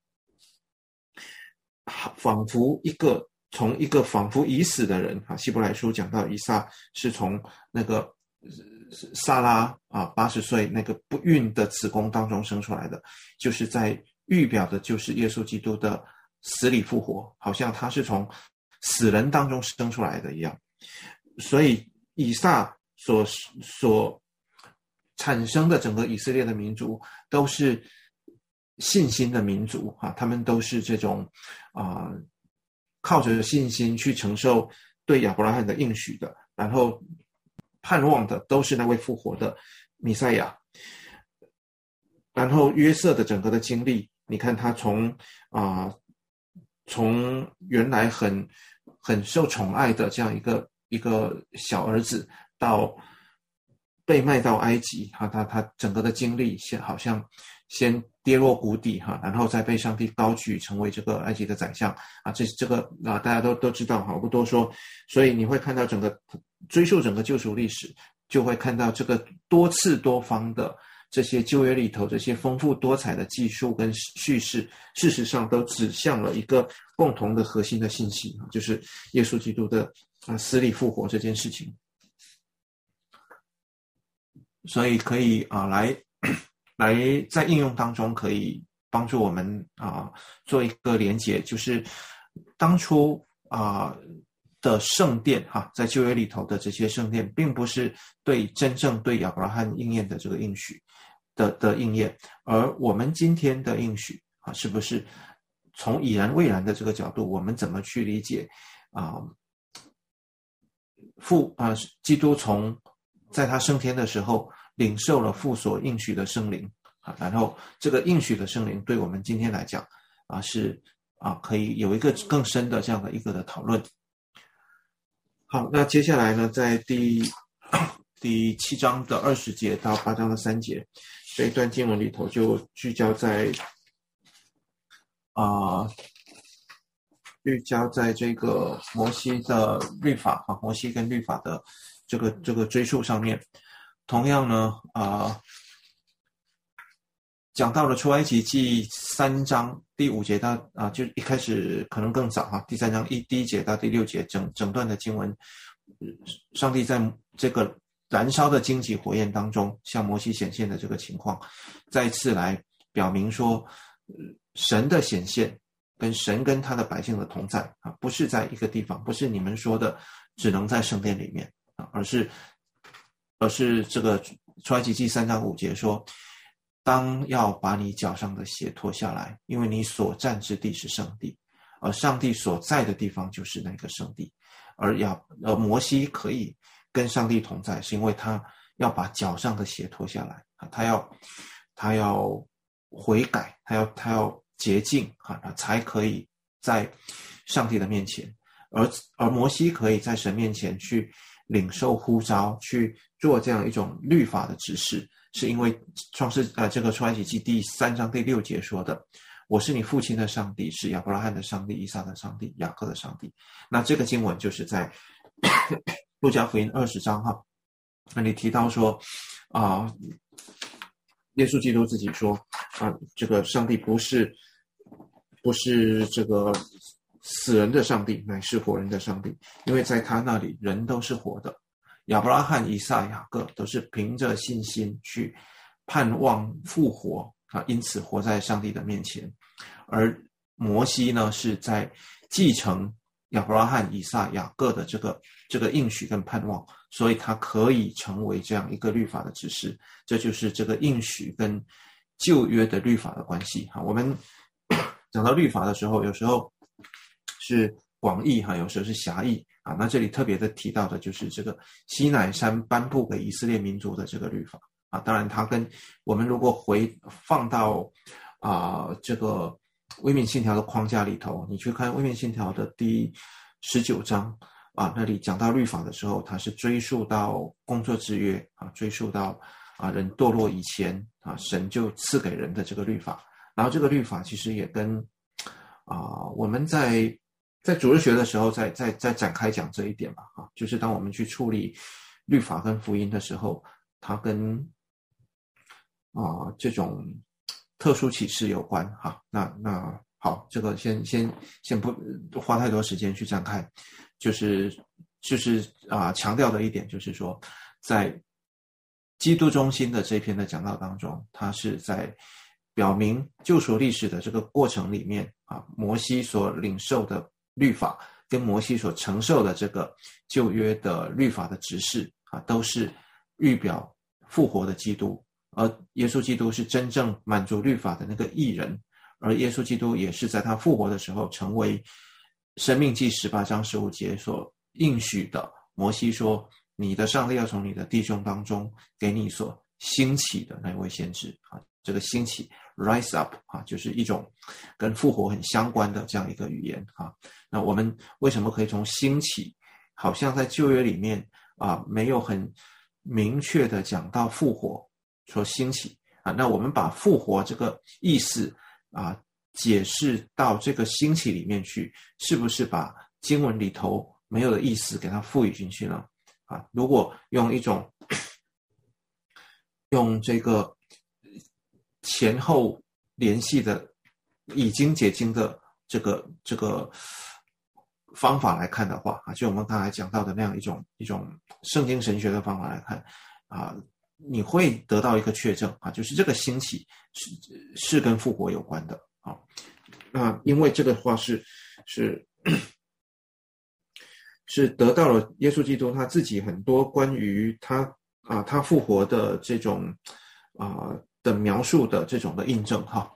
仿佛一个从一个仿佛已死的人啊，希伯来书讲到以撒是从那个撒拉啊八十岁那个不孕的子宫当中生出来的，就是在预表的就是耶稣基督的死里复活，好像他是从死人当中生出来的一样。所以以撒所所产生的整个以色列的民族都是信心的民族啊，他们都是这种啊、呃、靠着信心去承受对亚伯拉罕的应许的，然后盼望的都是那位复活的弥赛亚。然后约瑟的整个的经历，你看他从啊、呃、从原来很很受宠爱的这样一个一个小儿子，到被卖到埃及哈，他他整个的经历先好像先跌落谷底哈，然后再被上帝高举成为这个埃及的宰相啊，这这个啊大家都都知道哈，我不多说。所以你会看到整个追溯整个救赎历史，就会看到这个多次多方的这些旧约里头这些丰富多彩的技术跟叙事，事实上都指向了一个共同的核心的信息，就是耶稣基督的啊死里复活这件事情。所以可以啊来来在应用当中可以帮助我们啊做一个连结，就是当初啊的圣殿哈、啊，在旧约里头的这些圣殿，并不是对真正对亚伯拉罕应验的这个应许的的应验，而我们今天的应许啊，是不是从已然未然的这个角度，我们怎么去理解啊父啊基督从在他升天的时候领受了父所应许的圣灵啊，然后这个应许的圣灵对我们今天来讲啊是啊可以有一个更深的这样的一个的讨论。好，那接下来呢，在第第七章的二十节到八章的三节这一段经文里头，就聚焦在啊、呃、聚焦在这个摩西的律法啊，摩西跟律法的这个这个追溯上面。同样呢，啊、呃，讲到了出埃及记三章第五节到啊、呃，就一开始可能更早哈，第三章一第一节到第六节整整段的经文，上帝在这个燃烧的荆棘火焰当中向摩西显现的这个情况，再次来表明说，神的显现跟神跟他的百姓的同在啊，不是在一个地方，不是你们说的只能在圣殿里面啊，而是而是这个出埃及记三章五节说，当要把你脚上的鞋脱下来，因为你所站之地是圣地，而上帝所在的地方就是那个圣地。而要呃摩西可以跟上帝同在，是因为他要把脚上的鞋脱下来，他要他要悔改，他要他要洁净啊，他才可以在上帝的面前。而而摩西可以在神面前去领受呼召，去做这样一种律法的指示，是因为创世呃这个出埃及记第三章第六节说的，我是你父亲的上帝，是亚伯拉罕的上帝，以撒的上帝，雅各的上帝。那这个经文就是在路加福音二十章哈，那里提到说啊、呃，耶稣基督自己说啊、呃，这个上帝不是不是这个死人的上帝，乃是活人的上帝，因为在他那里人都是活的。亚伯拉罕、以撒、雅各都是凭着信心去盼望复活啊，因此活在上帝的面前。而摩西呢，是在继承亚伯拉罕、以撒、雅各的这个这个应许跟盼望，所以他可以成为这样一个律法的指示。这就是这个应许跟旧约的律法的关系哈。我们讲到律法的时候，有时候是广义哈，有时候是狭义啊。那这里特别的提到的就是这个西乃山颁布给以色列民族的这个律法啊。当然，它跟我们如果回放到啊、呃、这个威敏信条的框架里头，你去看威敏信条的第十九章啊，那里讲到律法的时候，它是追溯到工作制约啊，追溯到啊人堕落以前啊，神就赐给人的这个律法。然后这个律法其实也跟啊我们在在主日学的时候再再再展开讲这一点吧啊，就是当我们去处理律法跟福音的时候，它跟啊这种特殊启示有关哈。那那好，这个先先先不花太多时间去展开，就是就是啊强调的一点就是说，在基督中心的这篇的讲道当中，它是在表明救赎历史的这个过程里面啊，摩西所领受的律法跟摩西所承受的这个旧约的律法的指示啊，都是预表复活的基督而耶稣基督是真正满足律法的那个义人，而耶稣基督也是在他复活的时候成为申命记十八章十五节所应许的。摩西说，你的上帝要从你的弟兄当中给你所兴起的那位先知啊，这个兴起 rise up 啊，就是一种跟复活很相关的这样一个语言啊。那我们为什么可以从兴起，好像在旧约里面啊没有很明确的讲到复活说兴起啊，那我们把复活这个意思啊解释到这个兴起里面去，是不是把经文里头没有的意思给它赋予进去呢？啊，如果用一种用这个前后联系的已经解经的这个这个方法来看的话啊，就我们刚才讲到的那样一种一种圣经神学的方法来看啊，你会得到一个确证啊，就是这个兴起是是跟复活有关的啊。那因为这个话是是是得到了耶稣基督他自己很多关于他啊他复活的这种啊的描述的这种的印证哈。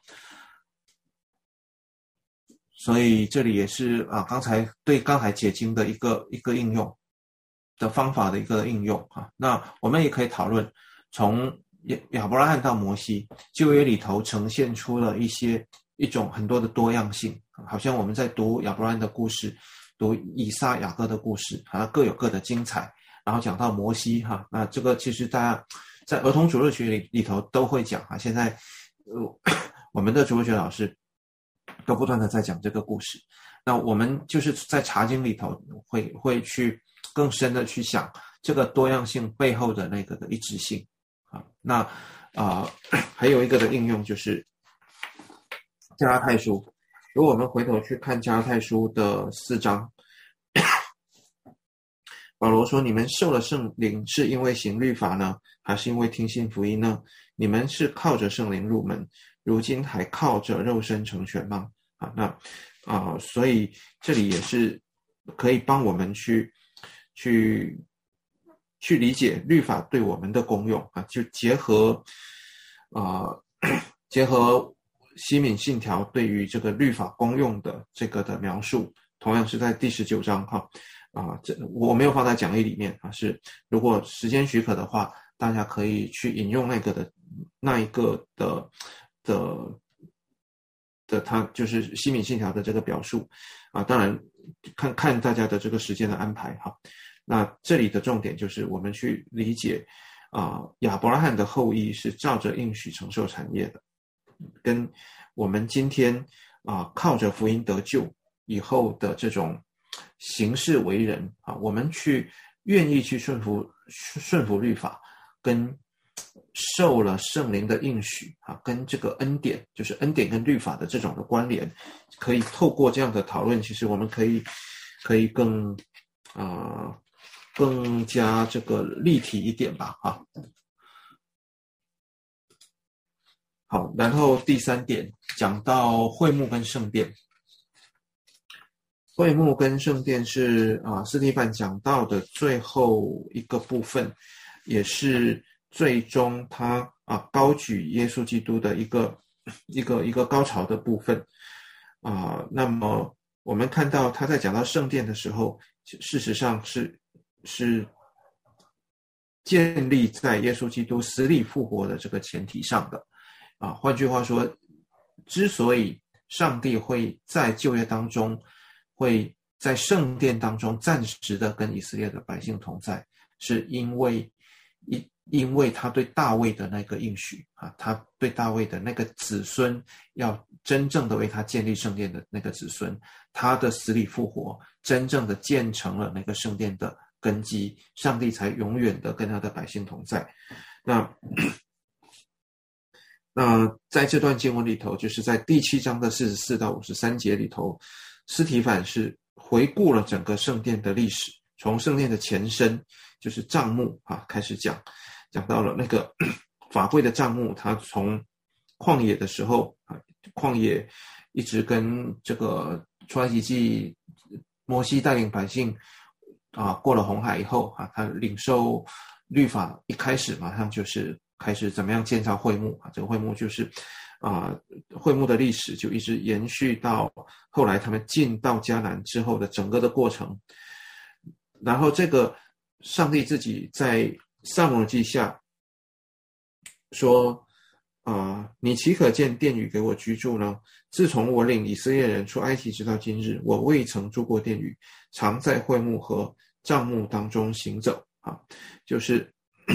所以这里也是啊，刚才对刚才解经的一个一个应用的方法的一个应用啊。那我们也可以讨论，从亚伯拉罕到摩西，旧约里头呈现出了一些一种很多的多样性，好像我们在读亚伯拉罕的故事，读以撒雅各的故事，啊，各有各的精彩。然后讲到摩西哈，那这个其实大家在儿童主日学里里头都会讲啊。现在呃我们的主日学老师都不断的在讲这个故事，那我们就是在查经里头会会去更深的去想这个多样性背后的那个的一致性啊。那啊、呃、还有一个的应用就是加拉太书，如果我们回头去看加拉太书的四章，保罗说，你们受了圣灵是因为行律法呢，还是因为听信福音呢？你们是靠着圣灵入门，如今还靠着肉身成全吗？啊，那啊、呃，所以这里也是可以帮我们去去去理解律法对我们的功用啊，就结合啊、呃、结合西敏信条对于这个律法功用的这个的描述，同样是在第十九章哈啊，这我没有放在讲义里面啊，是如果时间许可的话，大家可以去引用那个的那一个的的的，它就是西敏信条的这个表述啊，当然看看大家的这个时间的安排哈。那这里的重点就是我们去理解啊，亚伯拉罕的后裔是照着应许承受产业的，跟我们今天啊靠着福音得救以后的这种行事为人啊，我们去愿意去顺服顺服律法，跟受了圣灵的应许啊，跟这个恩典，就是恩典跟律法的这种的关联，可以透过这样的讨论，其实我们可以可以更啊、呃、更加这个立体一点吧啊。好，然后第三点讲到会幕跟圣殿。会幕跟圣殿是啊，司提反讲到的最后一个部分，也是最终他啊高举耶稣基督的一个一个一个高潮的部分啊。那么我们看到他在讲到圣殿的时候，事实上是是建立在耶稣基督死里复活的这个前提上的啊。换句话说，之所以上帝会在旧约当中会在圣殿当中暂时的跟以色列的百姓同在，是因为因为他对大卫的那个应许啊，他对大卫的那个子孙要真正的为他建立圣殿的那个子孙，他的死里复活真正的建成了那个圣殿的根基，上帝才永远的跟他的百姓同在。那那在这段经文里头，就是在第七章的四十四到五十三节里头，司提反是回顾了整个圣殿的历史，从圣殿的前身就是帐幕啊开始讲，讲到了那个法柜的帐幕，它从旷野的时候啊，旷野一直跟这个出埃及记，摩西带领百姓啊过了红海以后啊，他领受律法一开始马上就是开始怎么样建造会幕啊，这个会幕就是啊、呃，会幕的历史就一直延续到后来他们进到迦南之后的整个的过程。然后这个上帝自己在撒母耳记下说啊、呃，你岂可见殿宇给我居住呢？自从我领以色列人出埃及直到今日，我未曾住过殿宇，常在会幕和帐幕当中行走啊，就是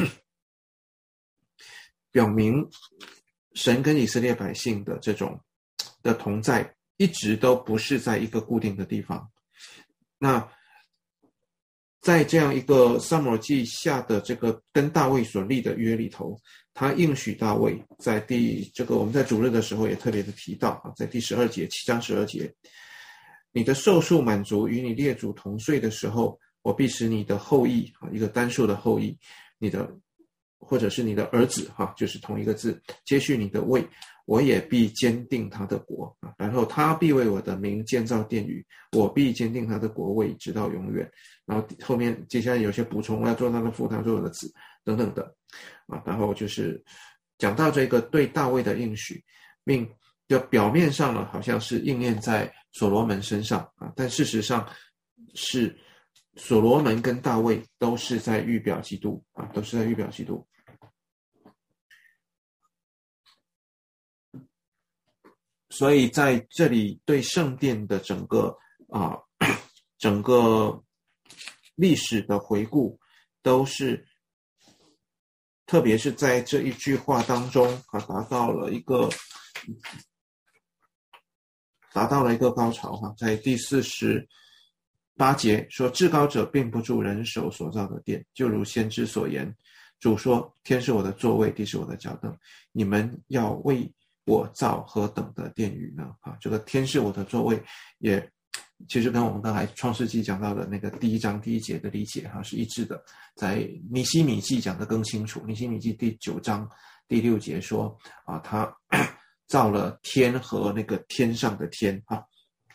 表明神跟以色列百姓的这种的同在，一直都不是在一个固定的地方。那在这样一个撒母耳记下的这个跟大卫所立的约里头，他应许大卫在第这个我们在主日的时候也特别的提到啊，在第十二节七章十二节，你的寿数满足，与你列祖同岁的时候，我必使你的后裔啊，一个单数的后裔，你的或者是你的儿子哈，就是同一个字，接续你的位，我也必坚定他的国啊，然后他必为我的名建造殿宇，我必坚定他的国位直到永远。然后后面接下来有些补充，我要做他的父，他做我的子等等的啊，然后就是讲到这个对大卫的应许，并就表面上呢好像是应验在所罗门身上啊，但事实上是所罗门跟大卫都是在预表基督啊，都是在预表基督。所以在这里对圣殿的整个啊整个历史的回顾，都是特别是在这一句话当中啊，达到了一个达到了一个高潮哈，在第四十八节说，至高者并不住人手所造的殿，就如先知所言，主说，天是我的座位，地是我的脚凳，你们要为我造何等的殿宇呢？啊，这个天是我的座位，也其实跟我们刚才创世纪讲到的那个第一章第一节的理解哈是一致的。在尼希米记讲得更清楚，尼希米记第九章第六节说啊，他造了天和那个天上的天啊。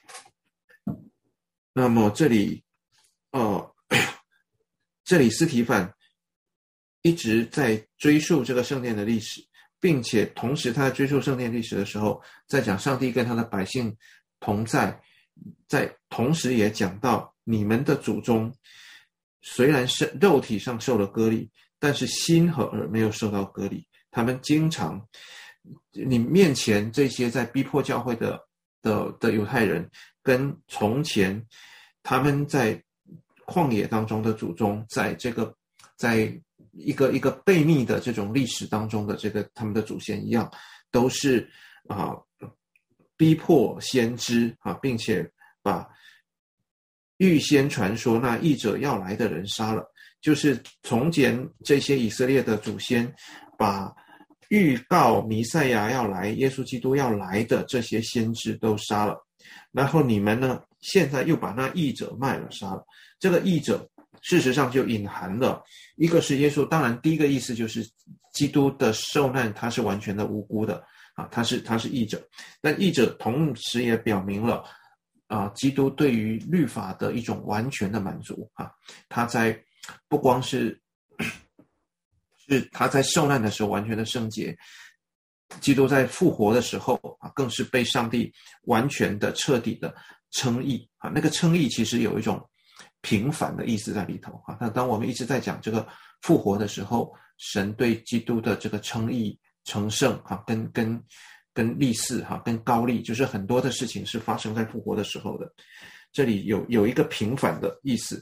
那么这里，呃，这里司提反一直在追溯这个圣殿的历史。并且同时他在追溯圣殿历史的时候，在讲上帝跟他的百姓同在，在同时也讲到你们的祖宗虽然是肉体上受了割礼，但是心和耳没有受到割礼。他们经常你面前这些在逼迫教会的的的犹太人，跟从前他们在旷野当中的祖宗，在这个在一个一个悖逆的这种历史当中的这个他们的祖先一样，都是啊逼迫先知啊，并且把预先传说那义者要来的人杀了。就是从前这些以色列的祖先把预告弥赛亚要来，耶稣基督要来的这些先知都杀了，然后你们呢现在又把那义者卖了杀了。这个义者事实上就隐含了一个是耶稣，当然第一个意思就是基督的受难他是完全的无辜的啊，他是他是义者，但义者同时也表明了啊，基督对于律法的一种完全的满足啊，他在不光是是他在受难的时候完全的圣洁，基督在复活的时候啊，更是被上帝完全的彻底的称义啊，那个称义其实有一种平反的意思在里头啊。那当我们一直在讲这个复活的时候，神对基督的这个称义、成圣啊，跟跟跟立嗣哈，跟高立，就是很多的事情是发生在复活的时候的。这里有有一个平反的意思，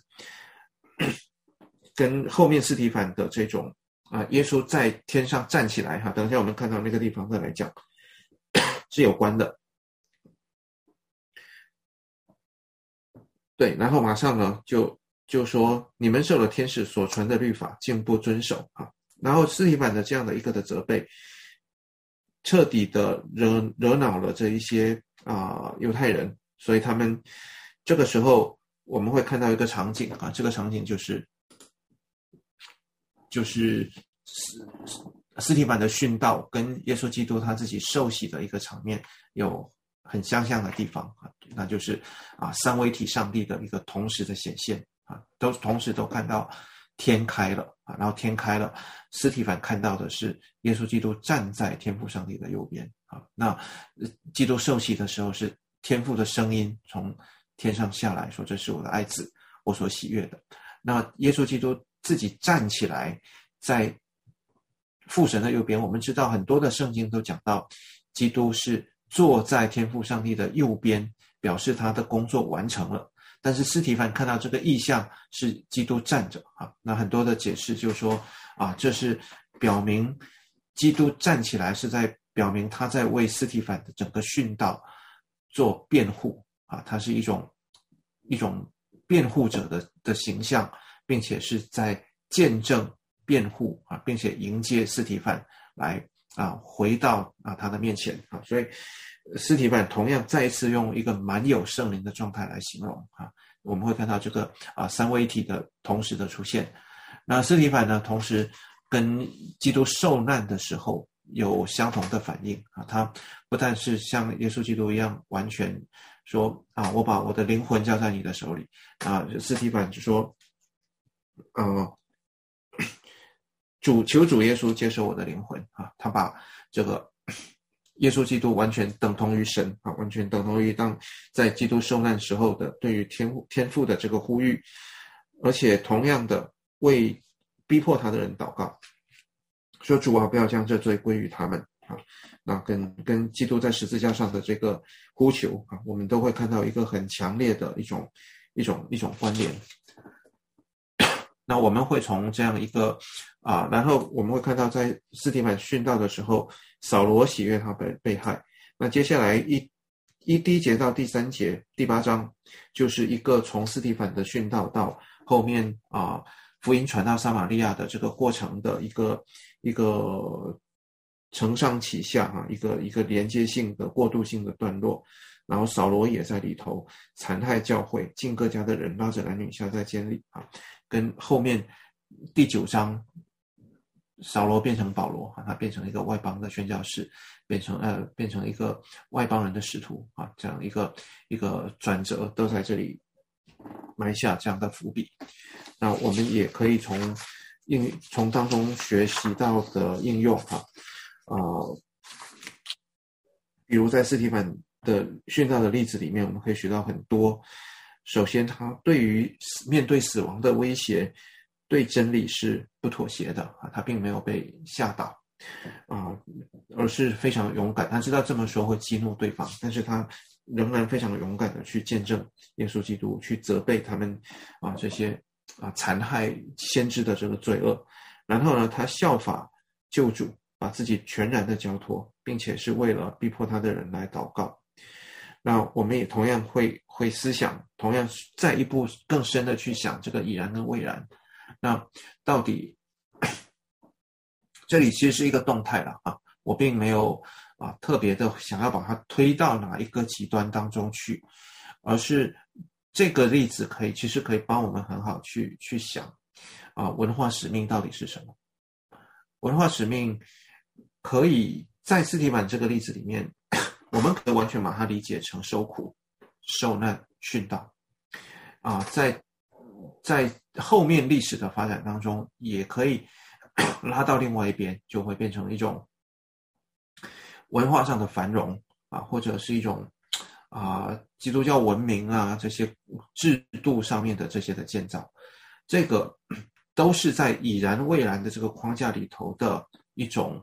跟后面司提反的这种啊，耶稣在天上站起来哈，等一下我们看到那个地方再来讲是有关的。对，然后马上呢就就说你们受了天使所传的律法，竟不遵守啊。然后司提反的这样的一个的责备，彻底的惹惹恼了这一些啊、呃、犹太人，所以他们这个时候我们会看到一个场景啊，这个场景就是就是司司提反的殉道跟耶稣基督他自己受洗的一个场面有很相像的地方啊，那就是啊三位一体上帝的一个同时的显现啊，都同时都看到天开了啊，然后天开了，司提反看到的是耶稣基督站在天父上帝的右边啊。那基督受洗的时候是天父的声音从天上下来说：“这是我的爱子，我所喜悦的。”那耶稣基督自己站起来，在父神的右边。我们知道很多的圣经都讲到，基督是坐在天父上帝的右边，表示他的工作完成了。但是司提反看到这个意象是基督站着啊，那很多的解释就说啊，这是表明基督站起来是在表明他在为司提反的整个殉道做辩护啊，他是一种一种辩护者的的形象，并且是在见证辩护啊，并且迎接司提反来啊回到啊他的面前啊，所以司提反同样再一次用一个满有圣灵的状态来形容啊，我们会看到这个啊三位一体的同时的出现。那司提反呢，同时跟基督受难的时候有相同的反应啊，他不但是像耶稣基督一样完全说啊，我把我的灵魂交在你的手里啊，司提反就说，呃，主求主耶稣接受我的灵魂啊，他把这个耶稣基督完全等同于神啊，完全等同于当在基督受难时候的对于天父天父的这个呼吁，而且同样的为逼迫他的人祷告，说主啊，不要将这罪归于他们啊。那跟跟基督在十字架上的这个呼求啊，我们都会看到一个很强烈的一种一种一种关联。那我们会从这样一个啊，然后我们会看到在司提反殉道的时候，扫罗喜悦他被被害。那接下来一一第一节到第三节第八章，就是一个从司提反的殉道到后面啊福音传到撒玛利亚的这个过程的一个一个承上启下啊，一个一个连接性的过渡性的段落。然后扫罗也在里头残害教会，进各家的人拉着男女下在监里啊，跟后面第九章扫罗变成保罗啊，他变成一个外邦的宣教士，变成呃变成一个外邦人的使徒啊，这样一个一个转折都在这里埋下这样的伏笔。那我们也可以从应从当中学习到的应用啊，呃，比如在司提反的殉道的例子里面，我们可以学到很多。首先，他对于面对死亡的威胁，对真理是不妥协的啊，他并没有被吓倒啊，而是非常勇敢。他知道这么说会激怒对方，但是他仍然非常勇敢的去见证耶稣基督，去责备他们啊这些啊残害先知的这个罪恶。然后呢，他效法救主，把自己全然的交托，并且是为了逼迫他的人来祷告。那我们也同样会会思想，同样再一步更深的去想这个已然跟未然。那到底这里其实是一个动态了啊，我并没有啊特别的想要把它推到哪一个极端当中去，而是这个例子可以其实可以帮我们很好去去想啊，文化使命到底是什么？文化使命可以在司提反这个例子里面，我们可以完全把它理解成受苦、受难、殉道啊，在在后面历史的发展当中，也可以拉到另外一边，就会变成一种文化上的繁荣啊，或者是一种啊基督教文明啊这些制度上面的这些的建造，这个都是在已然未然的这个框架里头的一种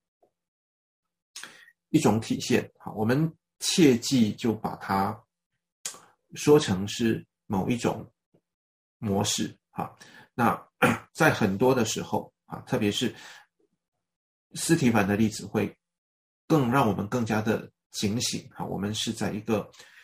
一种体现。好，我们切记就把它说成是某一种模式。好，那在很多的时候啊，特别是司提反的例子会更让我们更加的警醒啊，我们是在一个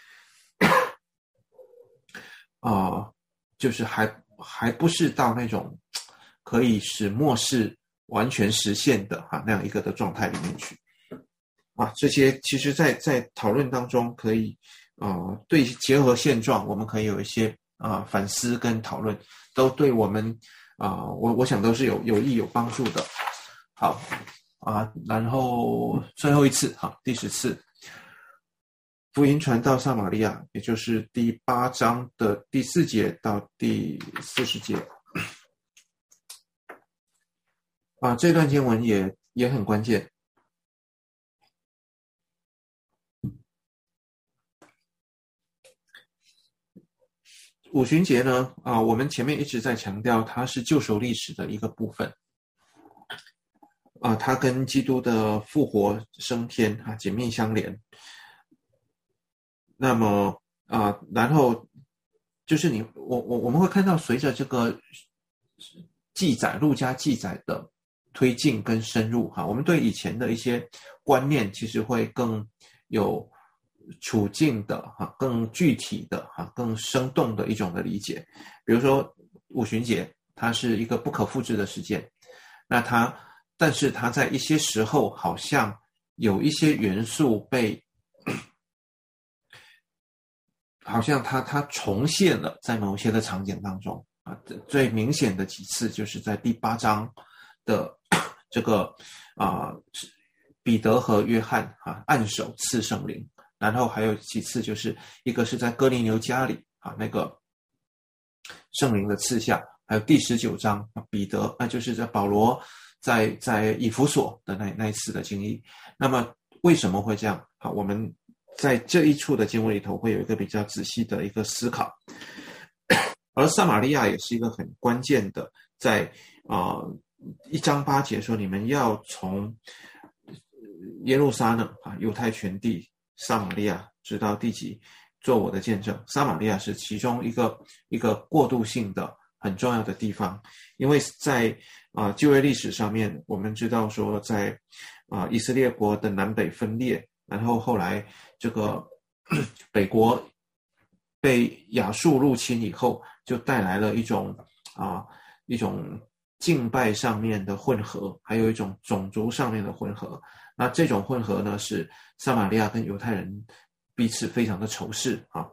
啊、呃，就是还还不是到那种可以使末世完全实现的啊那样一个的状态里面去啊。这些其实在在讨论当中可以呃对结合现状，我们可以有一些啊、呃、反思跟讨论，都对我们啊、呃、我我想都是有有益有帮助的。好啊，然后最后一次哈，第十次福音传到撒玛利亚，也就是第八章的第四节到第四十节。 啊，这段经文也也很关键。五旬节呢，啊，我们前面一直在强调它是救赎历史的一个部分，啊，它跟基督的复活升天啊紧密相连。那么啊，然后就是你我我我们会看到，随着这个记载，路加记载的推进跟深入哈，我们对以前的一些观念其实会更有处境的哈，更具体的哈，更生动的一种的理解。比如说五旬节，它是一个不可复制的事件，那它但是它在一些时候好像有一些元素被。好像它它重现了在某些的场景当中啊，最明显的几次就是在第八章的这个啊彼得和约翰啊按手赐圣灵，然后还有几次就是一个是在哥尼流家里啊那个圣灵的赐下，还有第十九章啊彼得那就是在保罗在在以弗所的那那一次的经历。那么为什么会这样？好，我们。在这一处的经文里头会有一个比较仔细的一个思考，而撒玛利亚也是一个很关键的，在啊、呃、一章八节说，你们要从耶路撒冷啊犹太全地撒玛利亚直到地极做我的见证。撒玛利亚是其中一个一个过渡性的很重要的地方，因为在啊、呃、旧约历史上面，我们知道说在啊、呃、以色列国的南北分裂。然后后来这个北国被亚述入侵以后，就带来了一种啊一种敬拜上面的混合，还有一种种族上面的混合。那这种混合呢，是撒玛利亚跟犹太人彼此非常的仇视啊。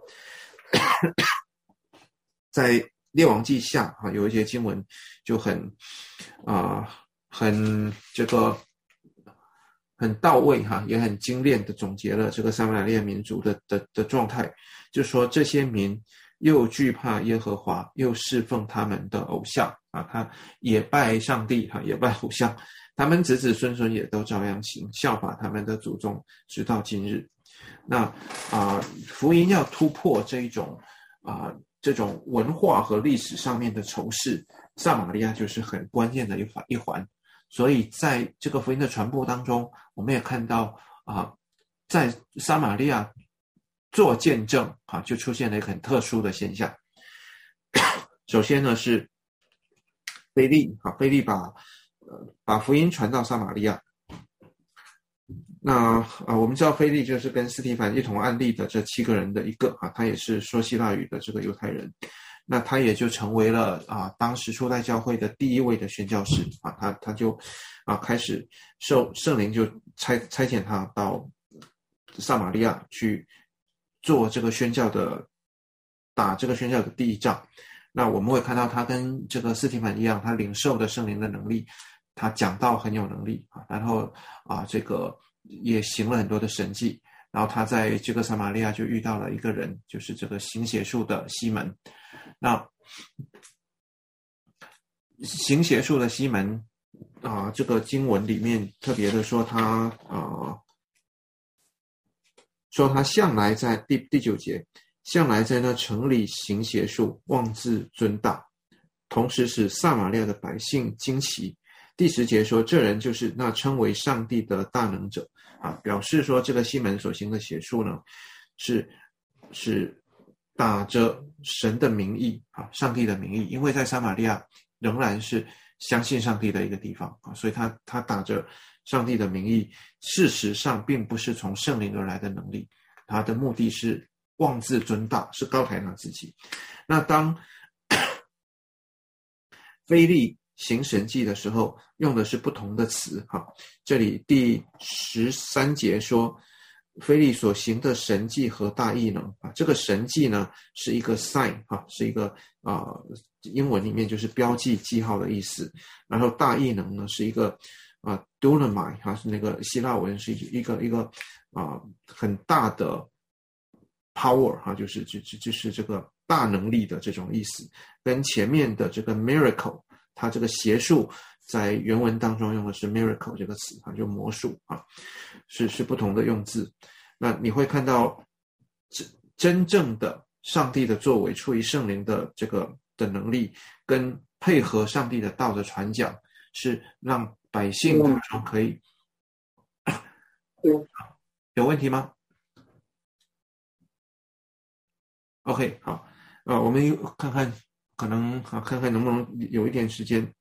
在列王记下啊，有一些经文就很啊很这个。很到位哈，也很精炼的总结了这个撒玛利亚民族的的的状态，就说这些民又惧怕耶和华，又侍奉他们的偶像啊，他也拜上帝哈，也拜偶像，他们子子孙孙也都照样行，效法他们的祖宗，直到今日。那啊、呃，福音要突破这一种啊、呃、这种文化和历史上面的仇视，撒玛利亚就是很关键的一环一环。所以在这个福音的传播当中，我们也看到啊、呃，在撒玛利亚做见证啊，就出现了一个很特殊的现象。首先呢是腓利啊，腓利把呃把福音传到撒玛利亚。那啊、呃，我们知道腓利就是跟司提反一同案例的这七个人的一个啊，他也是说希腊语的这个犹太人。那他也就成为了啊，当时初代教会的第一位的宣教士啊，他他就啊开始受圣灵就差差遣他到撒玛利亚去做这个宣教的打这个宣教的第一仗。那我们会看到他跟这个司提反一样，他领受的圣灵的能力，他讲道很有能力啊，然后啊这个也行了很多的神迹。然后他在这个撒玛利亚就遇到了一个人，就是这个行邪术的西门。那行邪术的西门啊、呃，这个经文里面特别的说他啊、呃，说他向来在第第九节，向来在那城里行邪术，妄自尊大，同时使撒玛利亚的百姓惊奇。第十节说，这人就是那称为上帝的大能者啊，表示说这个西门所行的邪术呢，是是打着神的名义啊，上帝的名义，因为在撒玛利亚仍然是相信上帝的一个地方啊，所以他他打着上帝的名义，事实上并不是从圣灵而来的能力，他的目的是妄自尊大，是高抬他自己。那当腓利行神迹的时候，用的是不同的词哈。这里第十三节说，腓利所行的神迹和大异能啊，这个神迹呢是一个 sign 啊，是一个啊、呃，英文里面就是标记记号的意思。然后大异能呢是一个啊、呃、dunamai 哈，是那个希腊文是一个一个啊、呃、很大的 power 哈，就是就就就是这个大能力的这种意思，跟前面的这个 miracle。他这个邪术在原文当中用的是 miracle 这个词啊，就魔术啊，是是不同的用字。那你会看到真真正的上帝的作为，出于圣灵的这个的能力，跟配合上帝的道的传讲，是让百姓当中可以。有问题吗 ？OK， 好，呃，我们看看，可能啊，看看能不能有一点时间。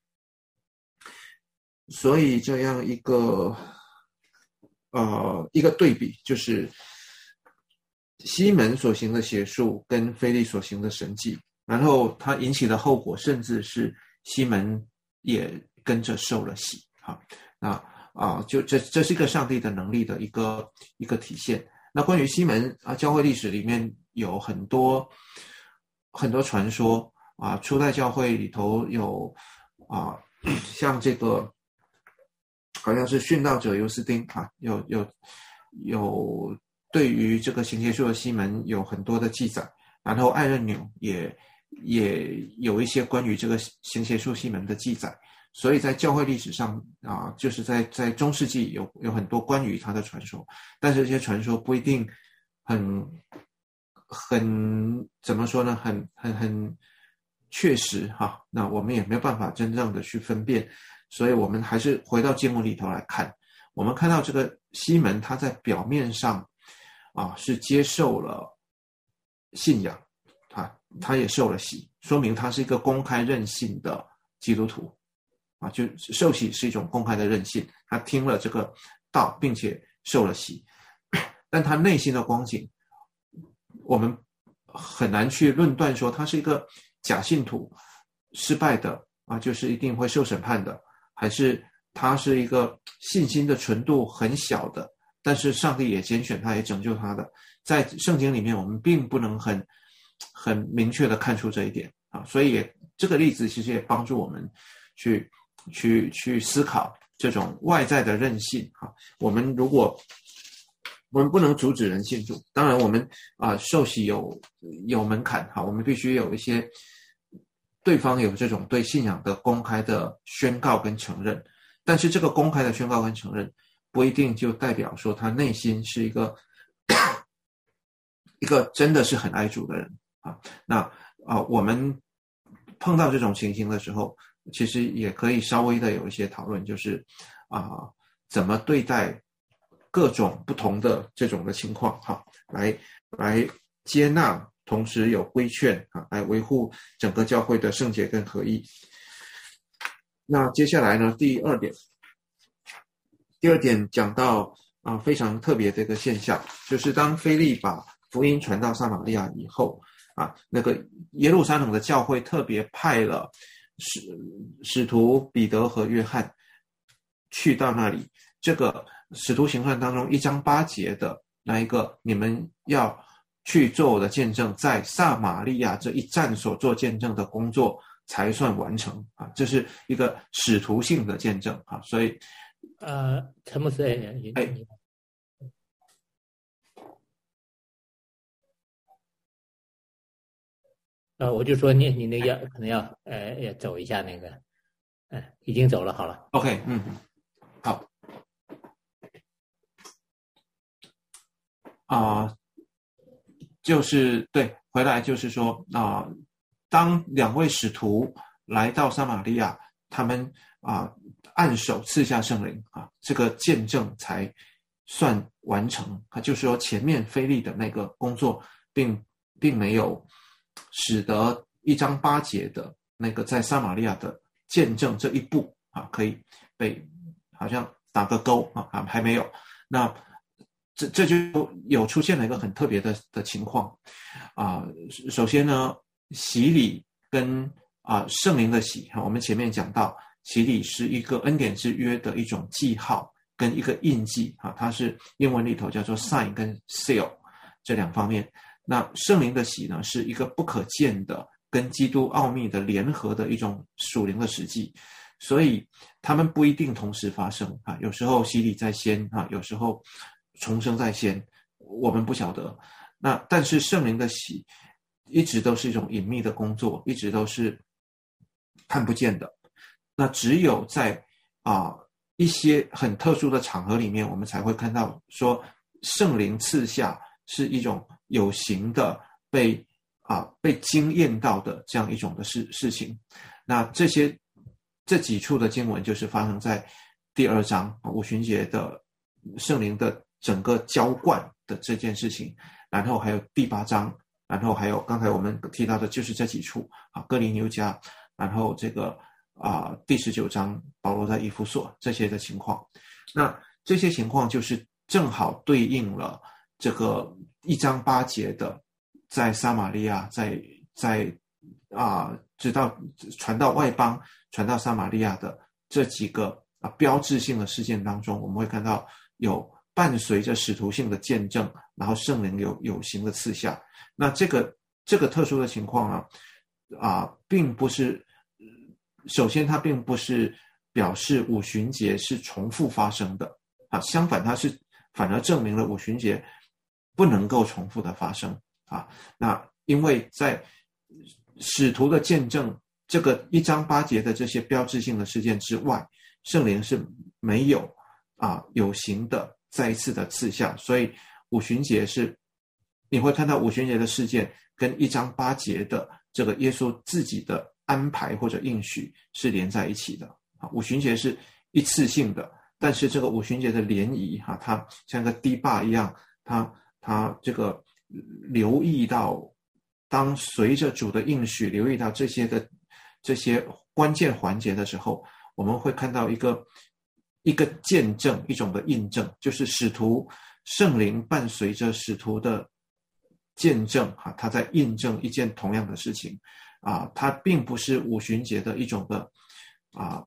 所以这样一个呃一个对比，就是西门所行的邪术跟腓利所行的神迹，然后他引起的后果，甚至是西门也跟着受了洗。好，那啊，就这这是一个上帝的能力的一个一个体现。那关于西门啊，教会历史里面有很多很多传说啊，初代教会里头有啊，像这个好像是殉道者尤斯丁啊，有有有对于这个行邪术的西门有很多的记载，然后艾任纽也也有一些关于这个行邪术西门的记载。所以在教会历史上啊，就是在在中世纪有有很多关于他的传说，但是这些传说不一定很很怎么说呢，很很很确实哈。那我们也没有办法真正的去分辨，所以我们还是回到经文里头来看。我们看到这个西门他在表面上啊是接受了信仰，他他也受了洗，说明他是一个公开认信的基督徒。啊，就受洗是一种公开的认信，他听了这个道，并且受了洗，但他内心的光景，我们很难去论断说他是一个假信徒，失败的啊，就是一定会受审判的，还是他是一个信心的纯度很小的，但是上帝也拣选他，也拯救他的。在圣经里面，我们并不能很很明确的看出这一点啊，所以也这个例子其实也帮助我们去。去去思考这种外在的任性啊，我们如果我们不能阻止人信主，当然我们啊、呃、受洗有有门槛哈，我们必须有一些对方有这种对信仰的公开的宣告跟承认，但是这个公开的宣告跟承认不一定就代表说他内心是一个一个真的是很爱主的人啊。那啊、呃、我们碰到这种情形的时候，其实也可以稍微的有一些讨论，就是啊、呃，怎么对待各种不同的这种的情况哈，来来接纳，同时有规劝啊，来维护整个教会的圣洁跟合一。那接下来呢，第二点，第二点讲到啊、呃、非常特别的一个现象，就是当腓利把福音传到撒玛利亚以后啊，那个耶路撒冷的教会特别派了。使使徒彼得和约翰去到那里，这个使徒行传当中一章八节的那一个，你们要去做我的见证，在撒玛利亚这一站所做见证的工作才算完成啊，这是一个使徒性的见证啊，所以呃，陈牧师，哎。呃，我就说你你那个要可能要呃要走一下那个，嗯、呃，已经走了，好了。 OK， 嗯，好。啊、呃，就是对，回来就是说啊、呃，当两位使徒来到撒玛利亚，他们啊、呃、按手赐下圣灵啊，这个见证才算完成啊，就是说前面腓利的那个工作并并没有。使得一章八节的那个在撒玛利亚的见证这一步啊，可以被好像打个勾啊，还没有。那这这就有出现了一个很特别的的情况啊。首先呢，洗礼跟啊圣灵的洗，我们前面讲到，洗礼是一个恩典之约的一种记号跟一个印记啊，它是英文里头叫做 sign 跟 seal 这两方面。那圣灵的洗呢，是一个不可见的跟基督奥秘的联合的一种属灵的实际，所以他们不一定同时发生啊。有时候洗礼在先啊，有时候重生在先，我们不晓得。那但是圣灵的洗一直都是一种隐秘的工作，一直都是看不见的。 那只有在啊、呃、一些很特殊的场合里面，我们才会看到说圣灵赐下是一种有形的被啊、呃、被经验到的这样一种的事事情。那这些这几处的经文就是发生在第二章五旬节的圣灵的整个浇灌的这件事情，然后还有第八章，然后还有刚才我们提到的就是这几处啊，哥林流家，然后这个啊第十九章保罗在以弗所这些的情况。那这些情况就是正好对应了这个一章八节的在撒玛利亚，在在啊直到传到外邦，传到撒玛利亚的这几个啊标志性的事件当中，我们会看到有伴随着使徒性的见证，然后圣灵有有形的赐下。那这个这个特殊的情况呢，啊，并不是，首先它并不是表示五旬节是重复发生的啊，相反，它是反而证明了五旬节不能够重复的发生啊。那因为在使徒的见证这个一章八节的这些标志性的事件之外，圣灵是没有啊有形的再一次的赐下，所以五旬节是你会看到五旬节的事件跟一章八节的这个耶稣自己的安排或者应许是连在一起的啊。五旬节是一次性的，但是这个五旬节的涟漪哈，它像个堤坝一样，它它这个留意到，当随着主的应许留意到这些的这些关键环节的时候，我们会看到一个一个见证，一种的印证，就是使徒圣灵伴随着使徒的见证哈，他在印证一件同样的事情啊，它并不是五旬节的一种的啊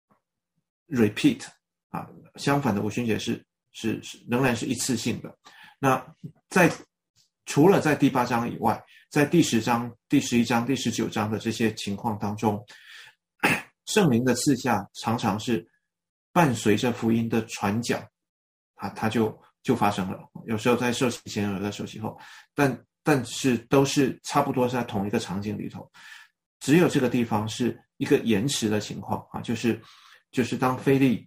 repeat 啊，相反的五旬节是是是仍然是一次性的。那在除了在第八章以外，在第十章、第十一章、第十九章的这些情况当中，圣灵的赐下常常是伴随着福音的传讲啊，它就就发生了。有时候在受洗前，有的受洗后，但但是都是差不多在同一个场景里头。只有这个地方是一个延迟的情况啊，就是就是当腓利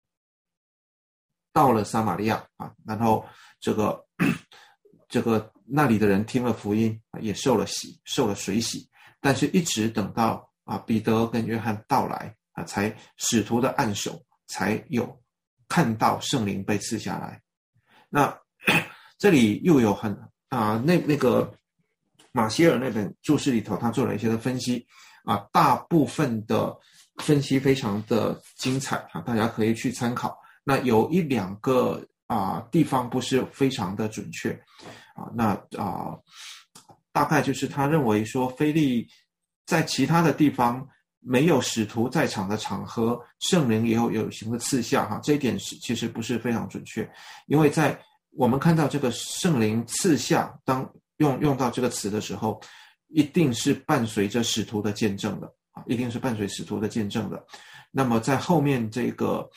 到了撒玛利亚啊，然后这个这个那里的人听了福音，也受了洗，受了水洗，但是一直等到啊彼得跟约翰到来啊，才使徒的按手才有看到圣灵被赐下来。那这里又有很啊那那个马歇尔那本注释里头，他做了一些的分析啊，大部分的分析非常的精彩啊，大家可以去参考。那有一两个啊地方不是非常的准确啊，那啊大概就是他认为说腓利在其他的地方没有使徒在场的场合，圣灵也有有形的赐下哈，这一点是其实不是非常准确，因为在我们看到这个圣灵赐下，当用用到这个词的时候，一定是伴随着使徒的见证的啊，一定是伴随使徒的见证的。那么在后面这个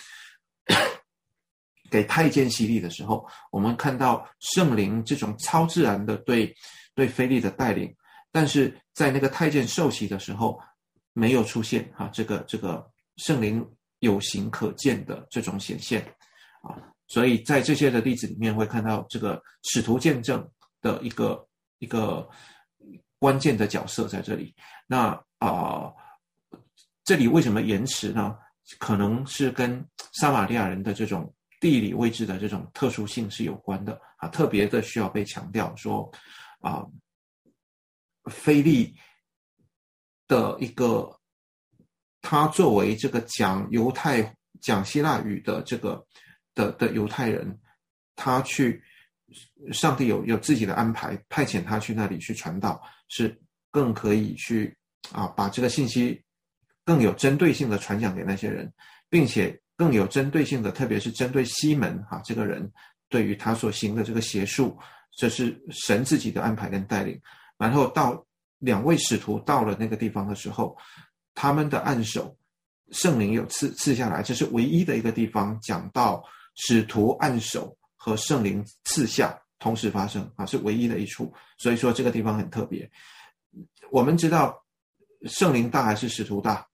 给太监洗礼的时候，我们看到圣灵这种超自然的对对腓利的带领，但是在那个太监受洗的时候没有出现啊，这个这个圣灵有形可见的这种显现啊，所以在这些的例子里面会看到这个使徒见证的一个一个关键的角色在这里。那啊、呃，这里为什么延迟呢？可能是跟撒玛利亚人的这种地理位置的这种特殊性是有关的啊，特别的需要被强调说啊，腓利的一个他作为这个讲犹太讲希腊语的这个的的犹太人，他去上帝有有自己的安排，派遣他去那里去传道，是更可以去啊把这个信息更有针对性的传讲给那些人，并且更有针对性的，特别是针对西门啊这个人对于他所行的这个邪术，这是神自己的安排跟带领。然后到两位使徒到了那个地方的时候，他们的按手圣灵有赐赐下来，这是唯一的一个地方讲到使徒按手和圣灵赐下同时发生啊，是唯一的一处。所以说这个地方很特别。我们知道圣灵大还是使徒大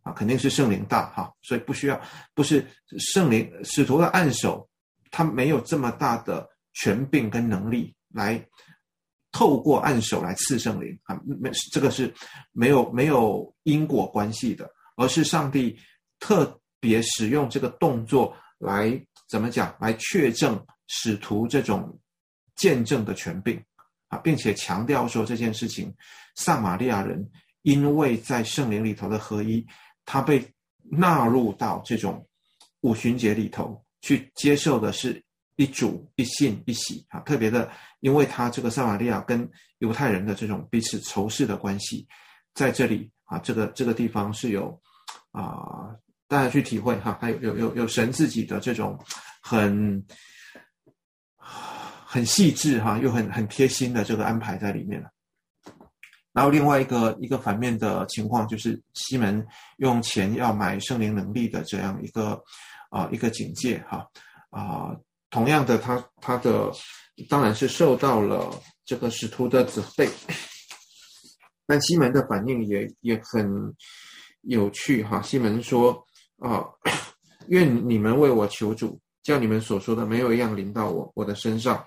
啊，肯定是圣灵大哈，所以不需要，不是圣灵使徒的按手，他没有这么大的权柄跟能力来透过按手来赐圣灵啊，没这个是没有没有因果关系的，而是上帝特别使用这个动作来怎么讲，来确证使徒这种见证的权柄啊，并且强调说这件事情，撒玛利亚人因为在圣灵里头的合一，他被纳入到这种五旬节里头去接受的是一主一信一洗啊，特别的，因为他这个撒玛利亚跟犹太人的这种彼此仇视的关系，在这里啊，这个这个地方是有啊，大家去体会哈，还有有有有神自己的这种很很细致哈，又很很贴心的这个安排在里面了。然后另外一个一个反面的情况就是西门用钱要买圣灵能力的这样一个啊、呃、一个警戒哈啊、呃，同样的他他的当然是受到了这个使徒的责备，但西门的反应也也很有趣哈。西门说啊、呃，愿你们为我求主，叫你们所说的没有一样临到我我的身上。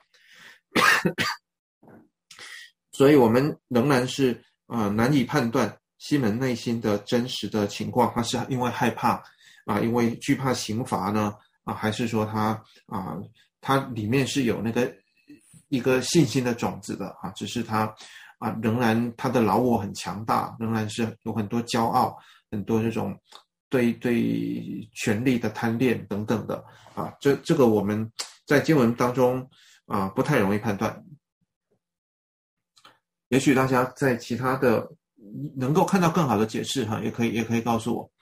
所以我们仍然是啊、呃、难以判断西门内心的真实的情况，他是因为害怕啊、呃，因为惧怕刑罚呢啊、呃，还是说他啊、呃、他里面是有那个一个信心的种子的啊，只是他啊、呃、仍然他的老我很强大，仍然是有很多骄傲，很多这种对对权力的贪恋等等的啊，这这个我们在经文当中啊、呃、不太容易判断。也许大家在其他的能够看到更好的解释哈，也可以也可以告诉我。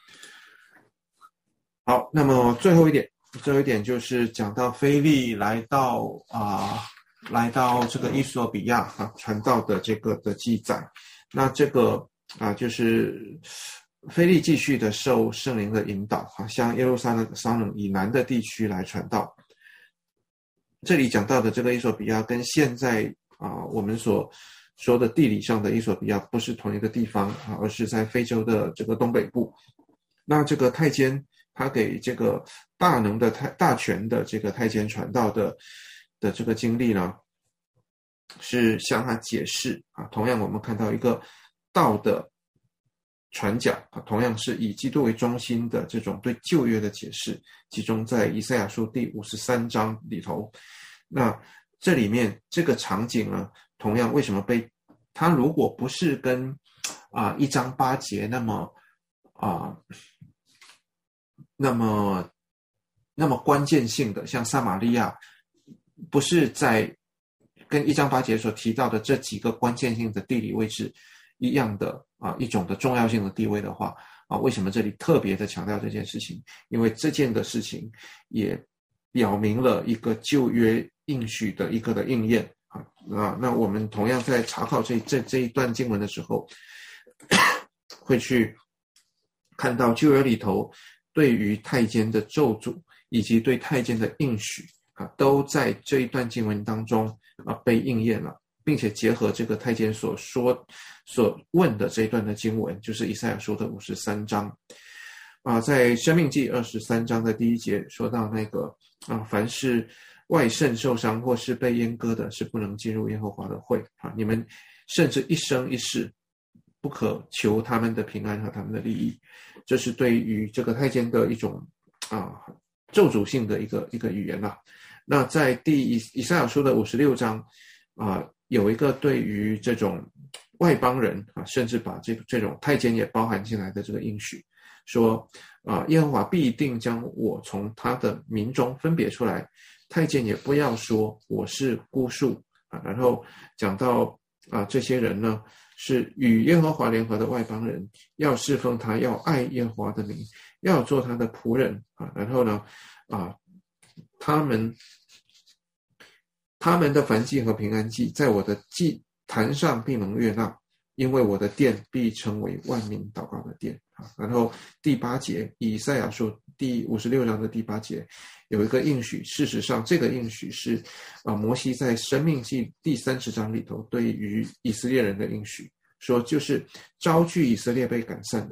好，那么最后一点，最后一点就是讲到腓力来到啊、呃，来到这个伊索比亚啊传道的这个的记载。那这个啊、呃、就是腓力继续的受圣灵的引导啊，向耶路撒冷撒冷以南的地区来传道。这里讲到的这个伊索比亚跟现在啊、呃、我们所说的地理上的伊索比亚不是同一个地方啊，而是在非洲的这个东北部。那这个太监他给这个大能的太大权的这个太监传道的的这个经历呢，是向他解释啊。同样我们看到一个道的传讲啊，同样是以基督为中心的这种对旧约的解释，其中在以赛亚书第五十三章里头，那这里面这个场景呢，同样为什么被他如果不是跟啊、呃、一章八节那么啊、呃、那么那么关键性的，像撒玛利亚不是在跟一章八节所提到的这几个关键性的地理位置一样的啊、呃、一种的重要性的地位的话啊、呃，为什么这里特别的强调这件事情？因为这件的事情也表明了一个旧约应许的一个的应验啊。那那我们同样在查考这这这一段经文的时候，会去看到旧约里头对于太监的咒诅以及对太监的应许啊，都在这一段经文当中啊被应验了，并且结合这个太监所说所问的这一段的经文，就是以赛亚书的五十三章啊，在申命记二十三章的第一节说到那个啊，凡是外肾受伤或是被阉割的，是不能进入耶和华的会啊！你们甚至一生一世不可求他们的平安和他们的利益。这是对于这个太监的一种啊咒诅性的一个一个语言啦。那在第以以赛亚书的五十六章啊，有一个对于这种外邦人啊，甚至把这这种太监也包含进来的这个应许，说啊，耶和华必定将我从他的民中分别出来。太监也不要说我是孤树啊，然后讲到啊，这些人呢是与耶和华联合的外邦人，要侍奉他，要爱耶和华的名，要做他的仆人啊。然后呢啊，他们他们的燔祭和平安祭，在我的祭坛上必能悦纳，因为我的殿必成为万民祷告的殿啊。然后第八节，以赛亚书第五十六章的第八节有一个应许，事实上这个应许是啊、呃、摩西在申命记第三十章里头对于以色列人的应许，说就是招聚以色列被赶散的，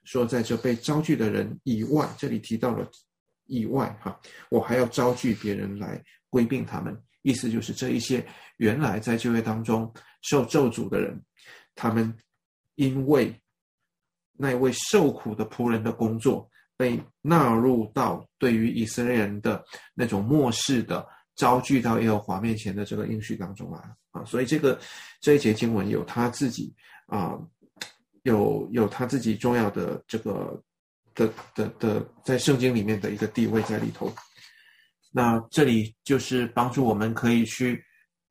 说在这被招聚的人以外，这里提到了以外哈，我还要招聚别人来归并他们，意思就是这一些原来在旧约当中受咒诅的人，他们因为那位受苦的仆人的工作被纳入到对于以色列人的那种末世的招聚到耶和华面前的这个应许当中来啊，所以这个这一节经文有他自己啊，有有他自己重要的这个的的的在圣经里面的一个地位在里头。那这里就是帮助我们可以去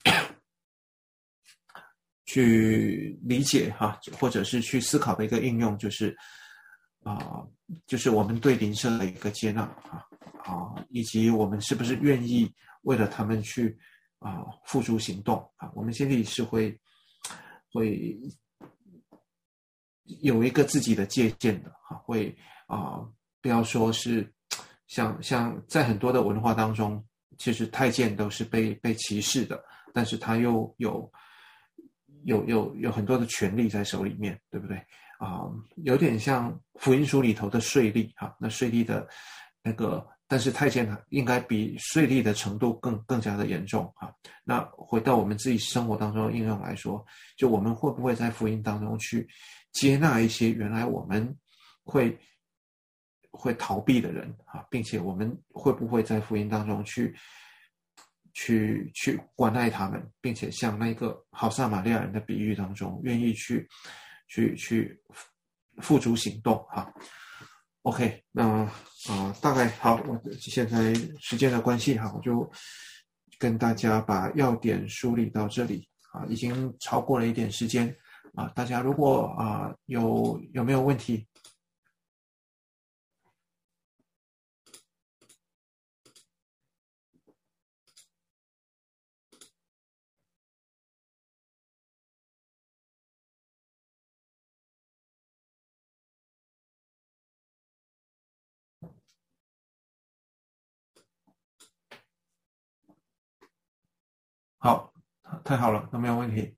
去理解哈，或者是去思考的一个应用，就是啊、呃，就是我们对邻舍的一个接纳啊啊，以及我们是不是愿意为了他们去啊付诸行动啊，我们心里是会会有一个自己的界限的哈，会啊不要说是像像在很多的文化当中，其实太监都是被被歧视的，但是他又有。有有有很多的权利在手里面，对不对啊、呃？有点像福音书里头的税吏哈，那税吏的那个，但是太监应该比税吏的程度更更加的严重哈。那回到我们自己生活当中的应用来说，就我们会不会在福音当中去接纳一些原来我们会会逃避的人啊，并且我们会不会在福音当中去。去去关爱他们，并且像那个好撒玛利亚人的比喻当中，愿意去去去付诸行动哈。OK， 那啊、呃、大概好，我现在时间的关系哈，我就跟大家把要点梳理到这里啊，已经超过了一点时间啊，大家如果啊有有没有问题？好，太好了，都没有问题。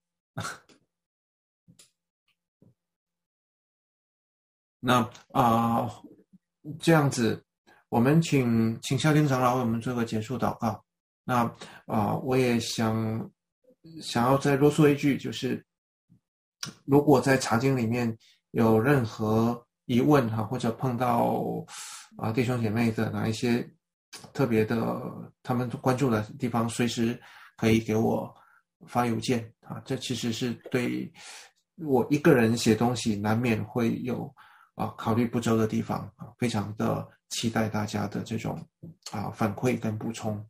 那啊、呃，这样子，我们请请夏丁长老为我们做个结束祷告。那啊、呃，我也想想要再啰嗦一句，就是如果在查经里面有任何疑问哈，或者碰到啊、呃、弟兄姐妹的哪一些特别的他们关注的地方，随时可以给我发邮件啊。这其实是对我一个人写东西难免会有啊考虑不周的地方啊，非常的期待大家的这种啊反馈跟补充。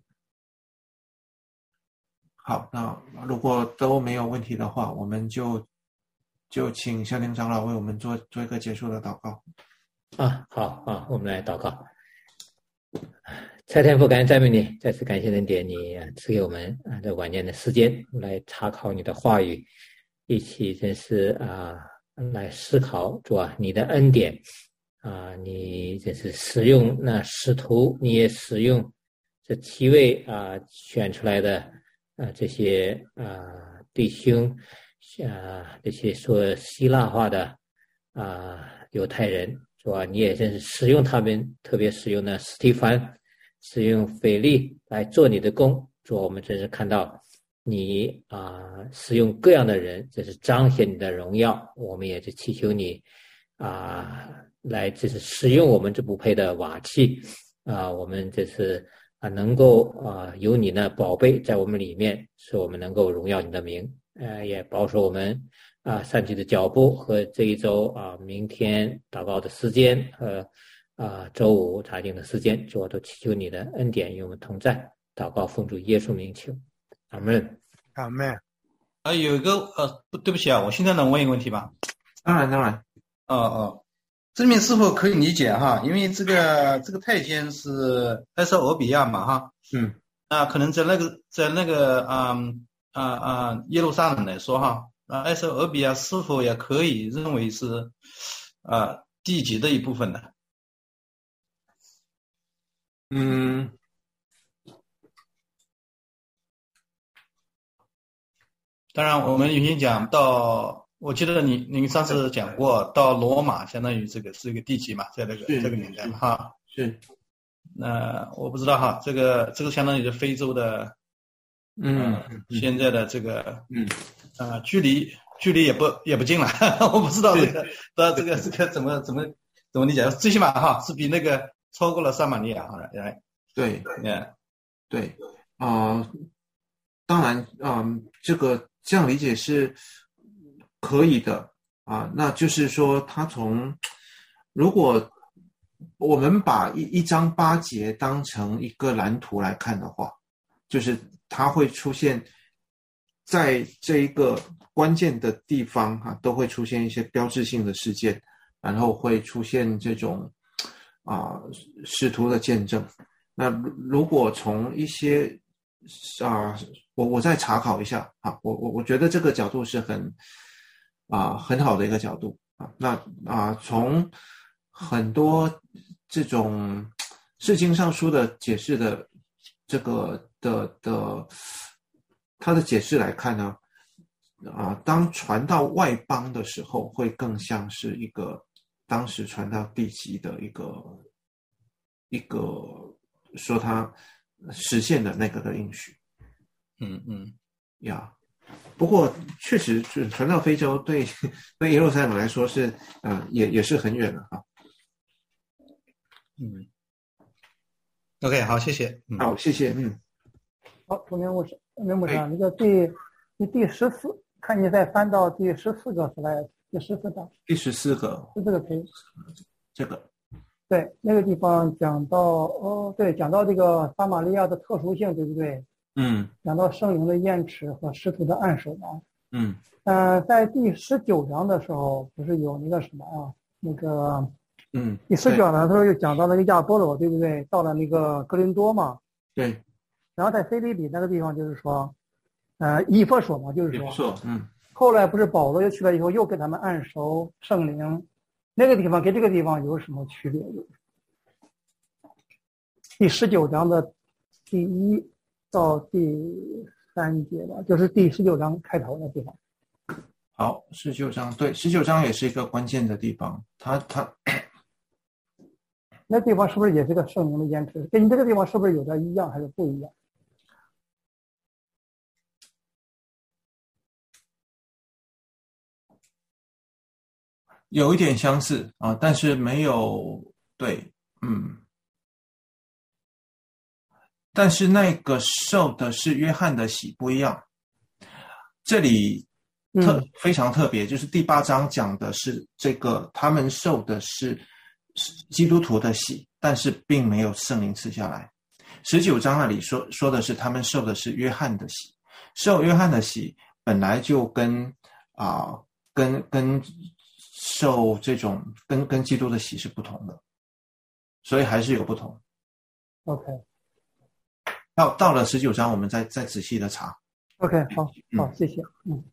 好，那如果都没有问题的话，我们就就请夏丁长老为我们做做一个结束的祷告。 啊，好啊，我们来祷告。蔡天父，感恩赞美你，再次感谢恩典，你赐给我们啊这晚年的时间来查考你的话语，一起真是啊来思考主啊你的恩典啊，你真是使用那使徒，你也使用这七位啊选出来的啊这些啊弟兄啊这些说希腊话的啊犹太人，主啊你也真是使用他们，特别使用那史提凡。使用腓力来做你的工，主我们真是看到你啊、呃，使用各样的人，这是彰显你的荣耀。我们也是祈求你啊、呃，来这是使用我们这不配的瓦器啊、呃，我们这是啊、呃、能够啊、呃、有你的宝贝在我们里面，使我们能够荣耀你的名，呃，也保守我们啊、呃、上去的脚步和这一周啊、呃、明天祷告的时间和。啊，周五查经的时间，主，我都祈求你的恩典与我们同在。祷告奉主耶稣名求，阿门， 阿门。 啊，有一个呃，对不起啊，我现在能问一个问题吗？ 当然，当然。 哦哦，这里面是否可以理解哈？因为这个这个太监是埃塞俄比亚嘛哈， 嗯， 那可能在那个在那个啊啊啊耶路撒冷来说哈，啊埃塞俄比亚是否也可以认为是啊地级的一部分呢？ 嗯， 当然，我们有些讲到我记得您您上次讲过，到罗马相当于这个是一个地级嘛，在那个这个年代嘛哈。 是。 那我不知道哈，这个这个相当于是非洲的， 嗯， 呃、现在的这个嗯呃距离距离也不也不近了，我不知道这个不知道这个这个怎么怎么怎么理解，最起码哈是比那个超过了撒玛利亚哈，哎， 对， 嗯， 对，啊、呃，当然，嗯、呃，这个这样理解是可以的啊、呃，那就是说，他从如果我们把一一章八节当成一个蓝图来看的话，就是它会出现在这一个关键的地方哈、啊，都会出现一些标志性的事件，然后会出现这种啊使徒的见证。那如果从一些啊，我我再查考一下啊，我我我觉得这个角度是很啊很好的一个角度啊。那啊从很多这种释经上书的解释的这个的的它的解释来看呢，啊，当传到外邦的时候，会更像是一个当时传到地极的一个一个说它实现的那个的应许。 嗯嗯呀，不过确实是传到非洲对对耶路撒冷来说是呃也也是很远了啊。 嗯 ，OK， 好，谢谢。 嗯、好，谢谢。嗯， 好，朱明牧师，朱明牧师，那个第第第十四，看你再翻到第十四个是来第十四章。 第十四个是这个可以。 这个。 对，那个地方讲到哦，对，讲到这个撒玛利亚的特殊性，对不对？ 嗯。 讲到圣灵的延迟和使徒的按手嘛。 嗯。 呃，在第十九章的时候，不是有那个什么啊，那个。 嗯， 第十九章的时候又讲到那个亚波罗，对不对？到了那个哥林多嘛。 对。 然后在腓立比那个地方，就是说，呃，以弗所嘛，就是说， 说，嗯。 后来不是保罗又去了以后，又给他们按手圣灵，那个地方跟这个地方有什么区别？第十九章的第一到第三节吧，就是第十九章开头的地方。 好，十九章对，十九章也是一个关键的地方，它它。 那地方是不是也是个圣灵的延迟？跟你这个地方是不是有点一样，还是不一样？ 有一点相似啊，但是没有对，嗯。但是那个受的是约翰的洗不一样，这里特、嗯、非常特别，就是第八章讲的是这个他们受的是基督徒的洗，但是并没有圣灵赐下来。十九章那里说说的是他们受的是约翰的洗，受约翰的洗本来就跟啊、呃、跟跟受这种跟跟基督的洗是不同的，所以还是有不同。 OK， 到到了十九章，我们再再仔细的查。 OK， 好，好， 嗯、 谢谢，嗯。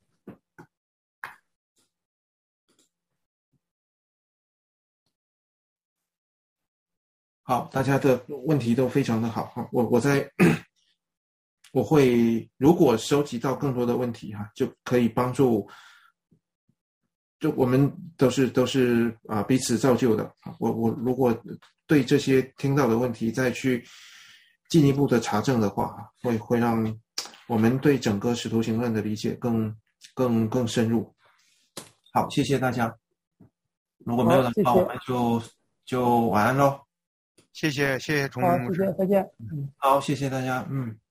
好，大家的问题都非常的好哈，我我在我会如果收集到更多的问题哈，就可以帮助，就我们都是都是啊、呃、彼此造就的。我我如果对这些听到的问题再去进一步的查证的话，会会让我们对整个使徒行传的理解更更更深入。好，谢谢大家。如果没有的话，我们就就晚安喽。 谢谢谢谢钟好，谢谢，再见。 嗯，好，谢谢大家，嗯。